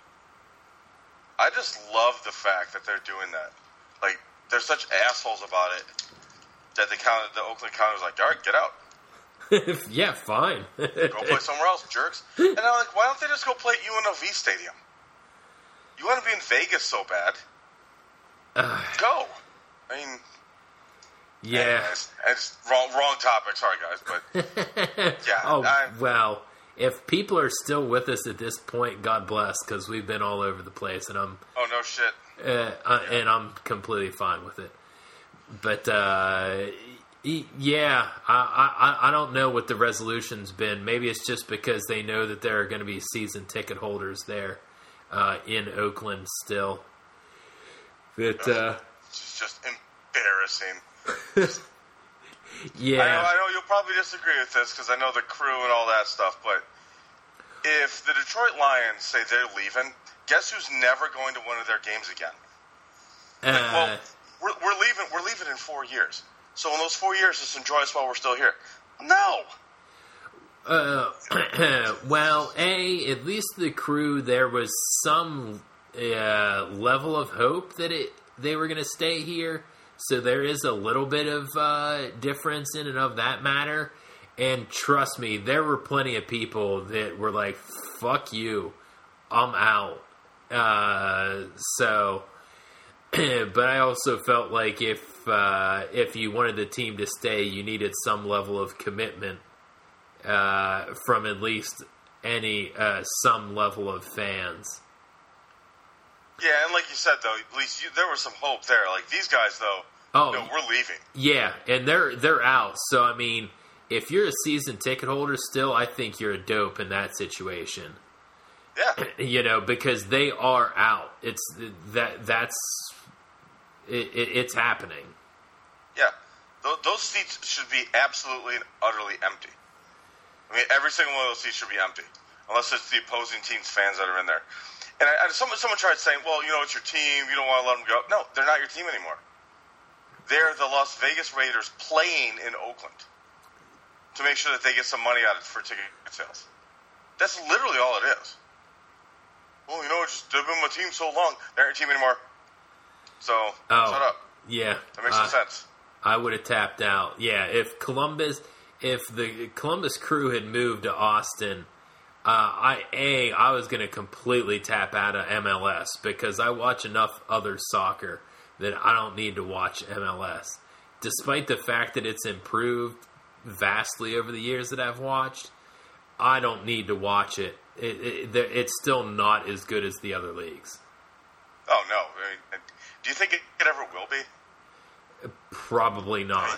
I just love the fact that they're doing that. Like, they're such assholes about it that the Oakland County was like, all right, get out. Yeah, fine. Go play somewhere else, jerks. And I'm like, why don't they just go play at UNLV Stadium? You want to be in Vegas so bad? Go. I mean... Yeah. It's wrong topic. Sorry, guys. But, yeah. Well, if people are still with us at this point, God bless, because we've been all over the place, and I'm... Oh, no shit. And I'm completely fine with it. But, Yeah, I don't know what the resolution's been. Maybe it's just because they know that there are going to be season ticket holders there in Oakland still. But it's just embarrassing. Yeah, I know you'll probably disagree with this because I know the crew and all that stuff. But if the Detroit Lions say they're leaving, guess who's never going to one of their games again? Well, we're leaving. We're leaving in 4 years. So in those 4 years, just enjoy us while we're still here. No. Well, at least the crew, there was some level of hope that they were going to stay here. So there is a little bit of difference in and of that matter. And trust me, there were plenty of people that were like, fuck you, I'm out. But I also felt like if you wanted the team to stay, you needed some level of commitment from at least some level of fans. Yeah, and like you said, though, at least there was some hope there. Like these guys, though, we're leaving. Yeah, and they're out. So I mean, if you're a season ticket holder still, I think you're a dope in that situation. Yeah, because they are out. It's happening. Yeah, those seats should be absolutely and utterly empty. I mean, every single one of those seats should be empty, unless it's the opposing team's fans that are in there. And someone tried saying, well, it's your team, you don't want to let them go. No, they're not your team anymore. They're the Las Vegas Raiders playing in Oakland to make sure that they get some money out of it for ticket sales. That's literally all it is. Well, they've been my team so long, they're not your team anymore. So, shut up. Yeah. That makes some sense. I would have tapped out. Yeah, if the Columbus crew had moved to Austin, I was going to completely tap out of MLS because I watch enough other soccer that I don't need to watch MLS. Despite the fact that it's improved vastly over the years that I've watched, I don't need to watch it. It's still not as good as the other leagues. Oh, no. I mean, do you think it ever will be? Probably not.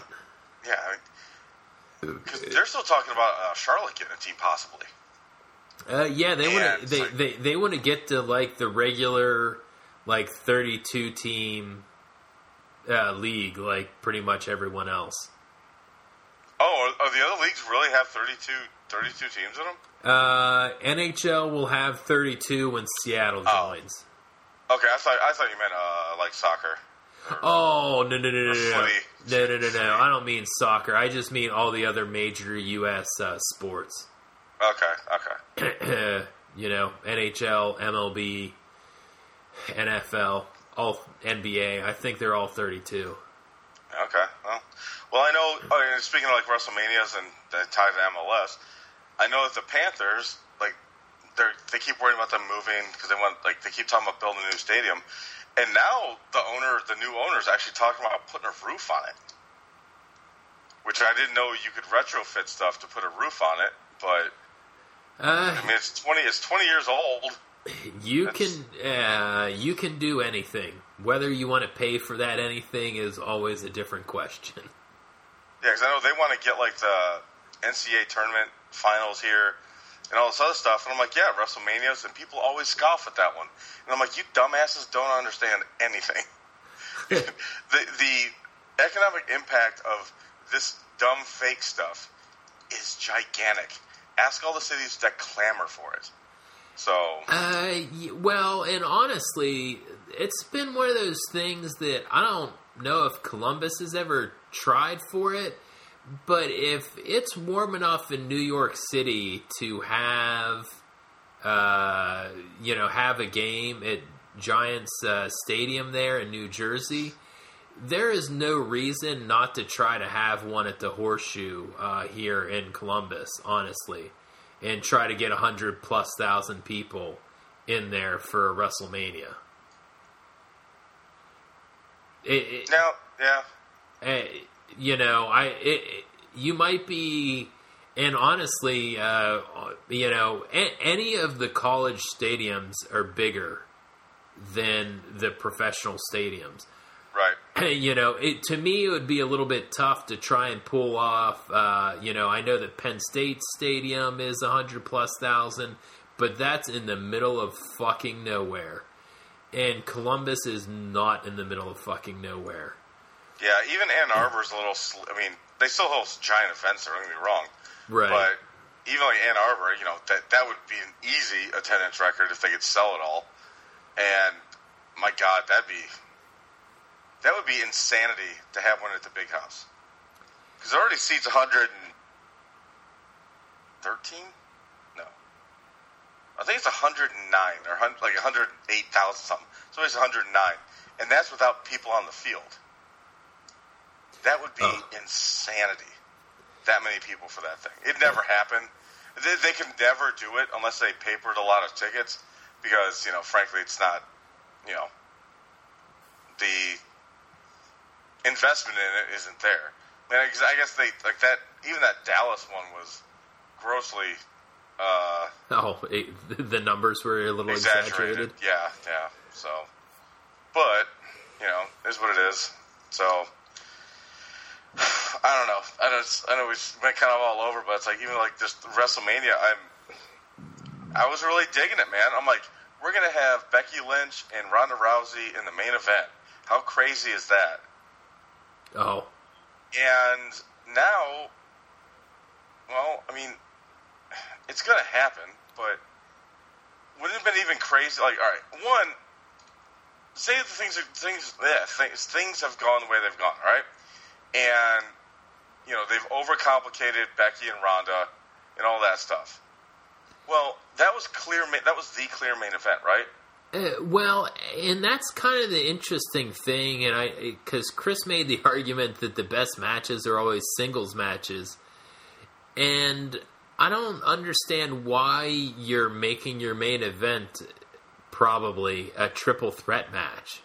Because they're still talking about Charlotte getting a team, possibly. Yeah, they want to get to like the regular 32 team league, like pretty much everyone else. Oh, are the other leagues really have 32 teams in them? NHL will have 32 when Seattle joins. Okay, I thought you meant like soccer. Oh, no. No. I don't mean soccer. I just mean all the other major U.S. sports. Okay. NHL, MLB, NFL, all NBA. I think they're all 32. Okay. Well, I know, speaking of like WrestleManias and tied to MLS, I know that the Panthers, they keep worrying about them moving because they keep talking about building a new stadium. And now the new owner is actually talking about putting a roof on it, which I didn't know you could retrofit stuff to put a roof on it. But I mean, it's 20 years old. You can do anything. Whether you want to pay for that anything is always a different question. Yeah, because I know they want to get the NCAA tournament finals here and all this other stuff. And I'm like, yeah, WrestleManias, and people always scoff at that one. And I'm like, you dumbasses don't understand anything. The economic impact of this dumb fake stuff is gigantic. Ask all the cities that clamor for it. So, well, and honestly, it's been one of those things that I don't know if Columbus has ever tried for it, but if it's warm enough in New York City to have a game at Giants Stadium there in New Jersey, there is no reason not to try to have one at the Horseshoe here in Columbus, honestly, and try to get 100,000+ people in there for a WrestleMania. You might be, and honestly, any of the college stadiums are bigger than the professional stadiums. Right. To me, it would be a little bit tough to try and pull off. I know that Penn State Stadium is 100,000+, but that's in the middle of fucking nowhere. And Columbus is not in the middle of fucking nowhere. Yeah, even Ann Arbor's a little... they still host giant events, don't get me wrong. Right. But even like Ann Arbor, that would be an easy attendance record if they could sell it all. And, my God, that would be insanity to have one at the Big House. Because it already seats 113? No. I think it's 109 or like 108,000 something. So it's 109. And that's without people on the field. That would be insanity. That many people for that thing. It never happened. They can never do it unless they papered a lot of tickets because, frankly, it's not, the investment in it isn't there. I guess they, like that, even that Dallas one was grossly... the numbers were a little exaggerated. Yeah. So, but, is what it is. So... I don't know. I know we went kind of all over, but it's like even like just WrestleMania. I was really digging it, man. I'm like, we're gonna have Becky Lynch and Ronda Rousey in the main event. How crazy is that? Oh. And now, it's gonna happen, but wouldn't it have been even crazy? Like, all right, one, say that things have gone the way they've gone, right? And, they've overcomplicated Becky and Ronda and all that stuff. Well, that was the clear main event, right? And that's kind of the interesting thing, because Chris made the argument that the best matches are always singles matches. And I don't understand why you're making your main event probably a triple threat match.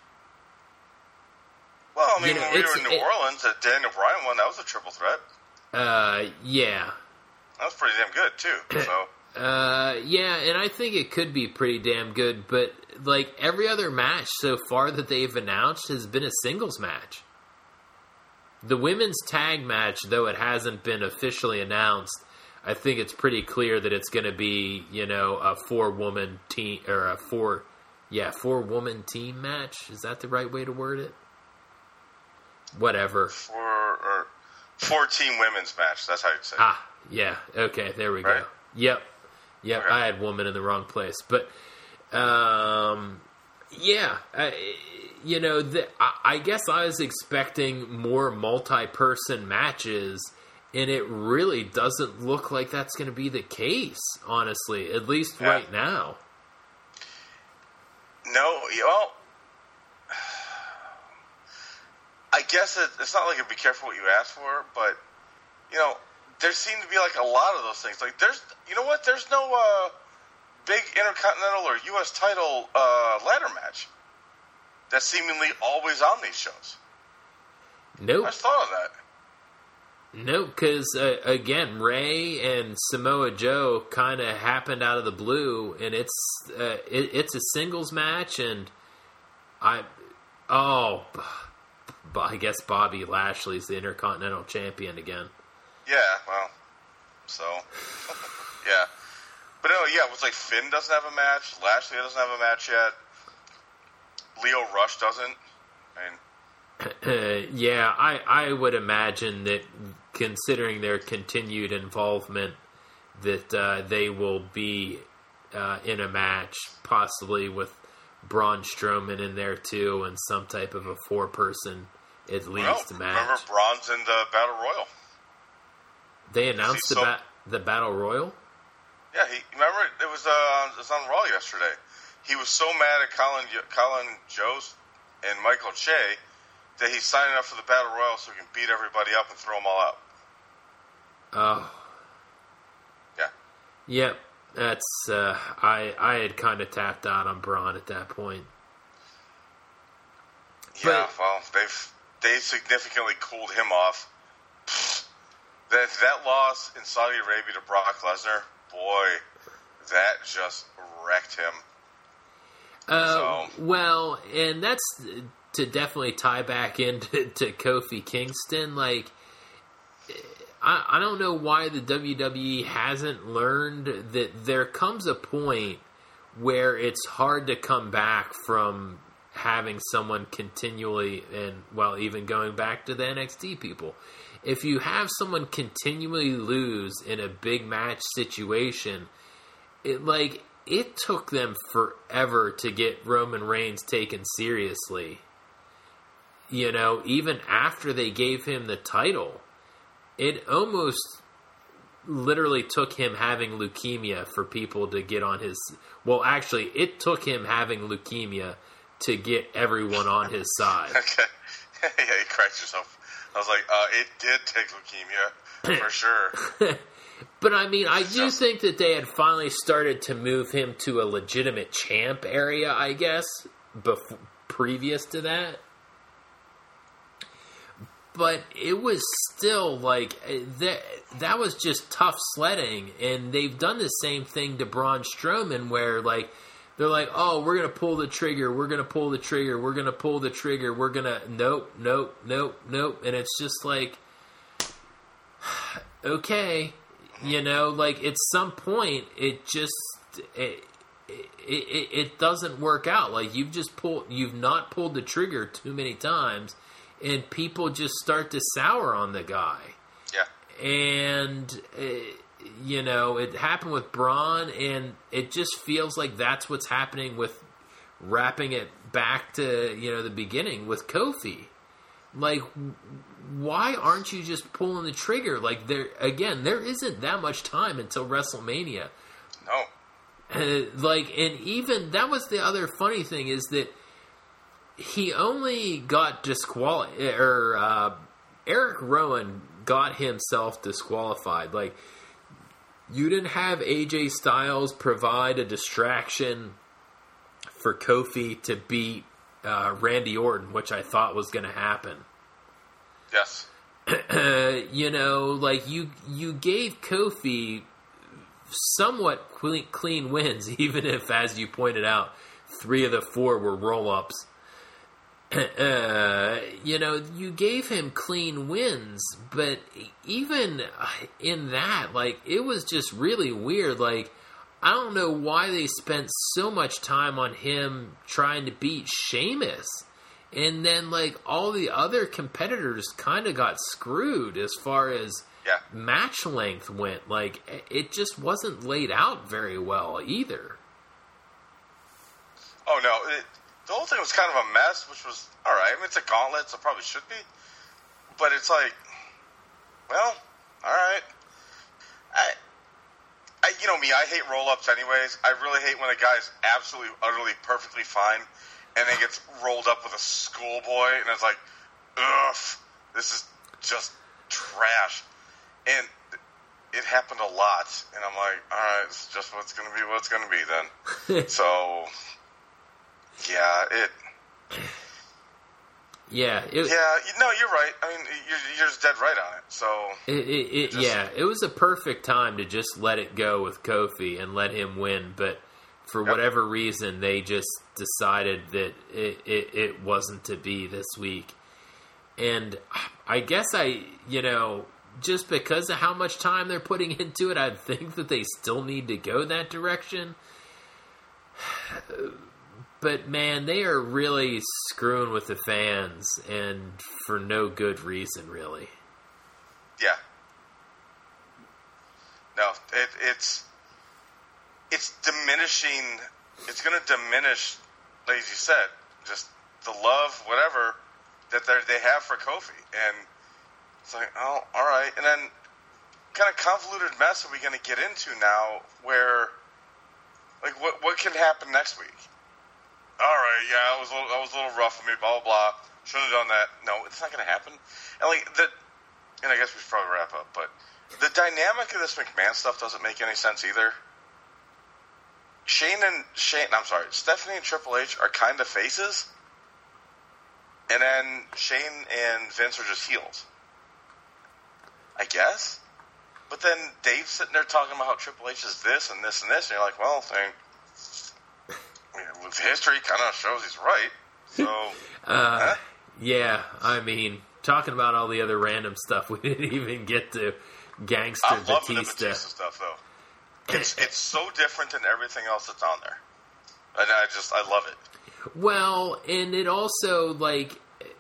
Well, when we were in New Orleans, that Daniel Bryan one, that was a triple threat. Yeah. That was pretty damn good, too. So. Yeah, and I think it could be pretty damn good, but, like, every other match so far that they've announced has been a singles match. The women's tag match, though it hasn't been officially announced, I think it's pretty clear that it's going to be, a four-woman team, or a four-woman team match. Is that the right way to word it? Whatever. Four-team women's match. That's how you'd say it. Ah, yeah. Okay, there we go. Yep. Okay. I had woman in the wrong place. But, yeah. I guess I was expecting more multi-person matches, and it really doesn't look like that's going to be the case, honestly, at least right now. No, I guess it's not like it'd be careful what you ask for, but, there seem to be like a lot of those things. Like there's no big Intercontinental or U.S. title ladder match that's seemingly always on these shows. Nope. I just thought of that. Nope, because, again, Ray and Samoa Joe kind of happened out of the blue, and it's a singles match, and I guess Bobby Lashley's the Intercontinental Champion again. Yeah, well, so, yeah. But it was like Finn doesn't have a match, Lashley doesn't have a match yet, Lio Rush doesn't, yeah, I would imagine that, considering their continued involvement, that they will be in a match, possibly with Braun Strowman in there too, and some type of a four-person at least match. Remember, Braun's in the Battle Royal. They announced the Battle Royal? Yeah, remember it was on Raw yesterday. He was so mad at Colin Jost and Michael Che that he's signing up for the Battle Royal so he can beat everybody up and throw them all out. Oh. Yeah. Yep. That's I had kind of tapped out on Braun at that point. Yeah, well, they significantly cooled him off. That loss in Saudi Arabia to Brock Lesnar, boy, that just wrecked him. Well, and to definitely tie back into Kofi Kingston, like, I don't know why the WWE hasn't learned that there comes a point where it's hard to come back from having someone continually, and well, even going back to the NXT people. If you have someone continually lose in a big match situation, it took them forever to get Roman Reigns taken seriously. You know, even after they gave him the title, it almost literally took him having leukemia for people to get on his... Well, actually, it took him having leukemia to get everyone on his side. Okay. Yeah, you cracked yourself. I was like, it did take leukemia, for sure. But, I mean, I do think that they had finally started to move him to a legitimate champ area, I guess, previous to that. But it was still, like, that was just tough sledding, and they've done the same thing to Braun Strowman, where, like, they're like, oh, we're going to pull the trigger, we're going to pull the trigger, we're going to pull the trigger, we're going to, nope, and it's just like, okay, you know, like, at some point, it just, it doesn't work out, like, you've not pulled the trigger too many times, and people just start to sour on the guy. Yeah. And, you know, it happened with Braun, and it just feels like that's what's happening with wrapping it back to, you know, the beginning with Kofi. Like, why aren't you just pulling the trigger? Like, there isn't that much time until WrestleMania. No. And even, that was the other funny thing, is that he only got disqualified, Eric Rowan got himself disqualified. Like, you didn't have AJ Styles provide a distraction for Kofi to beat Randy Orton, which I thought was going to happen. Yes. You know, like, you gave Kofi somewhat clean wins, even if, as you pointed out, 3 of the 4 were roll-ups. You know, you gave him clean wins, but even in that, like, it was just really weird. Like, I don't know why they spent so much time on him trying to beat Sheamus. And then, like, all the other competitors kind of got screwed as far as match length went. Like, it just wasn't laid out very well either. Oh, no, the whole thing was kind of a mess, which was all right. I mean, it's a gauntlet, so it probably should be. But it's like, well, all right. You know me, I hate roll-ups anyways. I really hate when a guy's absolutely, utterly, perfectly fine, and then gets rolled up with a schoolboy, and it's like, ugh, this is just trash. And it happened a lot, and I'm like, all right, it's just what's going to be then. So... Yeah, no, you're right. I mean, you're just dead right on it. So it was a perfect time to just let it go with Kofi and let him win. But for whatever reason, they just decided that it wasn't to be this week. And I guess just because of how much time they're putting into it, I think that they still need to go that direction. But, man, they are really screwing with the fans, and for no good reason, really. Yeah. No, it's diminishing. It's going to diminish, like you said, just the love, whatever, that they have for Kofi. And it's like, oh, all right. And then kind of convoluted mess are we going to get into now where, like, what can happen next week? All right, yeah, that was a little rough for me, blah, blah, blah. Shouldn't have done that. No, it's not going to happen. And, and I guess we should probably wrap up, but the dynamic of this McMahon stuff doesn't make any sense either. Stephanie and Triple H are kind of faces, and then Shane and Vince are just heels. I guess? But then Dave's sitting there talking about how Triple H is this and this and this, and you're like, well, with history kind of shows he's right. So, yeah, I mean, talking about all the other random stuff, we didn't even get to Gangster I'm loving the Batista. Batista stuff, though. It's so different than everything else that's on there. And I love it. Well, and it also, like,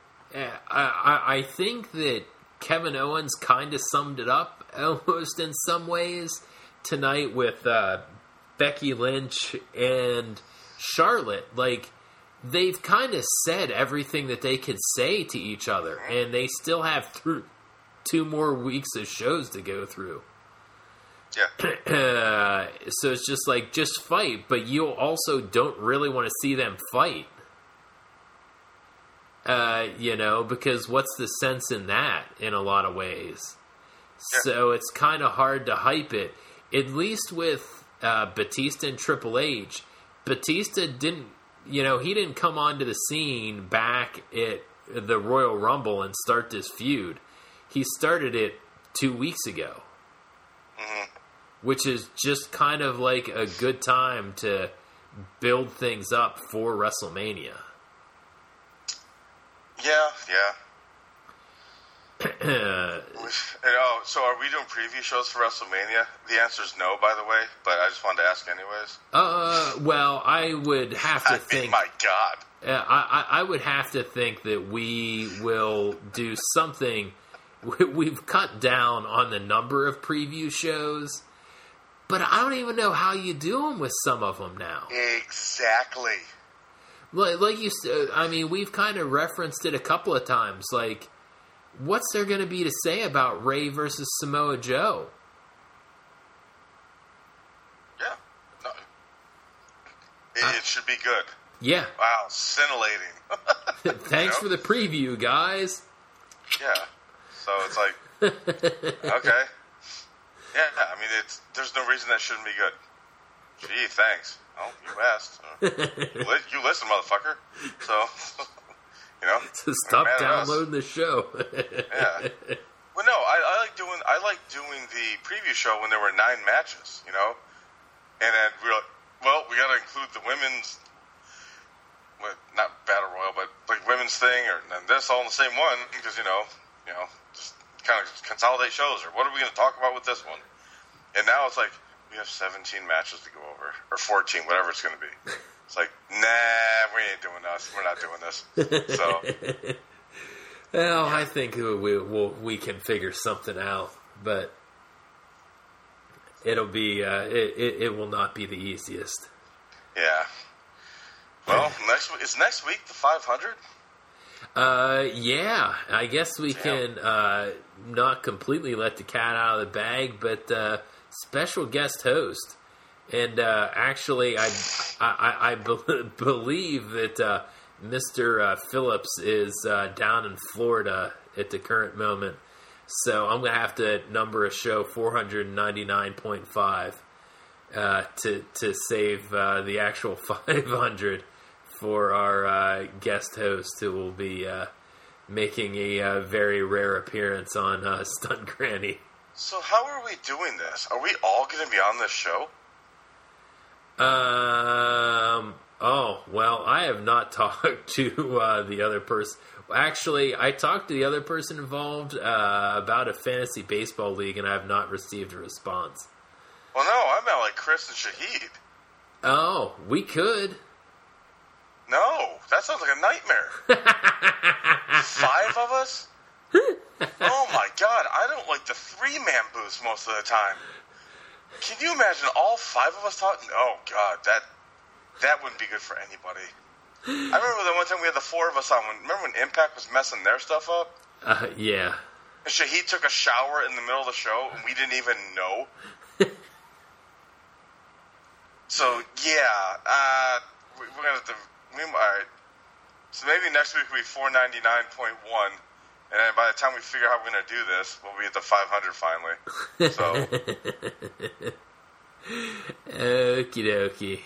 I think that Kevin Owens kind of summed it up almost in some ways tonight with Becky Lynch and Charlotte. Like, they've kind of said everything that they could say to each other, and they still have 2 more weeks of shows to go through. Yeah. So it's just like, just fight, but you also don't really want to see them fight. Because what's the sense in that in a lot of ways? Yeah. So it's kind of hard to hype it. At least with Batista and Triple H, Batista didn't, he didn't come onto the scene back at the Royal Rumble and start this feud. He started it 2 weeks ago. Mm-hmm. Which is just kind of like a good time to build things up for WrestleMania. Yeah. So are we doing preview shows for WrestleMania? The answer is no, by the way, but I just wanted to ask anyways. Well, I would have to think... my God. I would have to think that we will do something... We've cut down on the number of preview shows... But I don't even know how you do them with some of them now. Exactly. Like you said, I mean, we've kind of referenced it a couple of times. Like, what's there going to be to say about Ray versus Samoa Joe? Yeah. No. It should be good. Yeah. Wow, scintillating. Thanks for the preview, guys. Yeah. So it's like, okay. Yeah, I mean, there's no reason that shouldn't be good. Gee, thanks. Oh, you asked. You listen, motherfucker. So, So stop downloading the show. Yeah. Well, no, I like doing the preview show when there were 9 matches, and then we're like, well, we got to include the women's, not battle royal, but like women's thing, and this all in the same one because just kind of consolidate shows, or what are we going to talk about with this one? And now it's like, we have 17 matches to go over, or 14, whatever it's going to be. It's like, nah, we ain't doing this. We're not doing this. So, well, I think we can figure something out, but it'll be it will not be the easiest. Yeah. Well, is next week the 500? Yeah, I guess we can not completely let the cat out of the bag, but special guest host. And actually, I believe that Mr. Phillips is down in Florida at the current moment. So I'm going to have to number a show 499.5 to save the actual 500 for our guest host, who will be making a very rare appearance on Stunt Granny. So how are we doing this? Are we all going to be on this show? Oh, well, I have not talked to the other person. Actually, I talked to the other person involved about a fantasy baseball league, and I have not received a response. Well, no, I meant like Chris and Shahid. Oh, we could. No, that sounds like a nightmare. 5 of us? Oh my God, I don't like the 3-man booths most of the time. Can you imagine all 5 of us talking? Oh God, that wouldn't be good for anybody. I remember the one time we had the 4 of us on. Remember when Impact was messing their stuff up? Yeah. And Shahid took a shower in the middle of the show, and we didn't even know. So yeah, we're gonna have to. All right. So maybe next week will be 499.1, and then by the time we figure out how we're gonna do this, we'll be at the 500 finally. So. Okie dokie.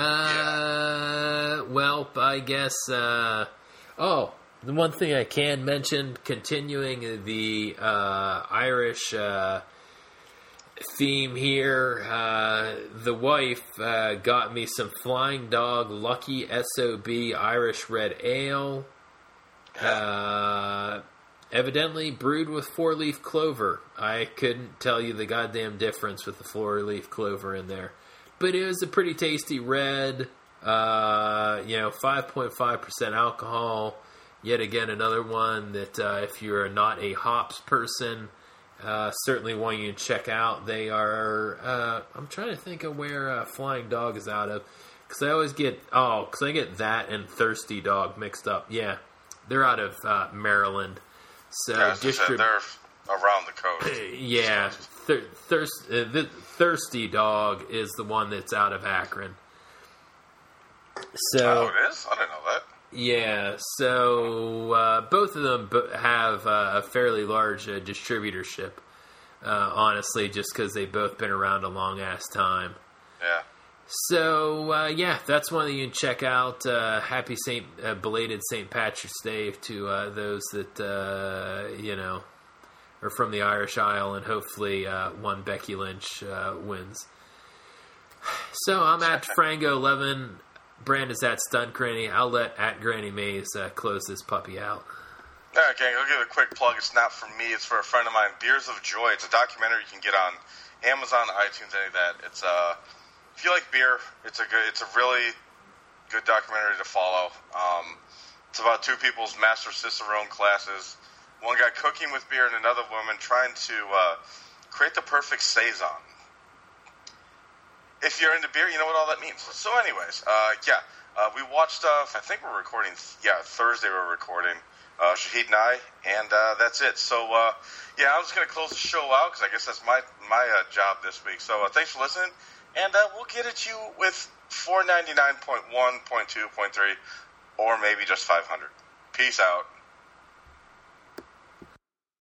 Well, I guess. The one thing I can mention, continuing the Irish theme here. The wife got me some Flying Dog Lucky SOB Irish Red Ale. Evidently brewed with 4-leaf clover. I couldn't tell you the goddamn difference with the 4-leaf clover in there. But it was a pretty tasty red. 5.5% alcohol. Yet again, another one that if you're not a hops person, certainly one you can check out. They are, I'm trying to think of where Flying Dog is out of. Because I always get, I get that and Thirsty Dog mixed up. Yeah, they're out of Maryland. So they're around the coast. Yeah, Thirsty Dog is the one that's out of Akron. So, it is? I didn't know that. Yeah, so both of them have a fairly large distributorship, honestly, just because they've both been around a long-ass time. Yeah. So, that's one that you can check out. Happy belated St. Patrick's Day to those that, are from the Irish Isle, and hopefully one Becky Lynch wins. So, I'm at Frango11. Brandon's at Stunt Granny. I'll let at Granny Mays close this puppy out. All right, gang, I'll give it a quick plug. It's not for me. It's for a friend of mine, Beers of Joy. It's a documentary you can get on Amazon, iTunes, any of that. It's if you like beer, it's a really good documentary to follow. It's about two people's master cicerone classes. One guy cooking with beer and another woman trying to create the perfect saison. If you're into beer, you know what all that means. So anyways, we watched, I think we're recording, Thursday we're recording, Shahid and I, and that's it. So, I'm just going to close the show out, because I guess that's my job this week. So, thanks for listening, and we'll get at you with 499.1, .2, .3, or maybe just 500. Peace out.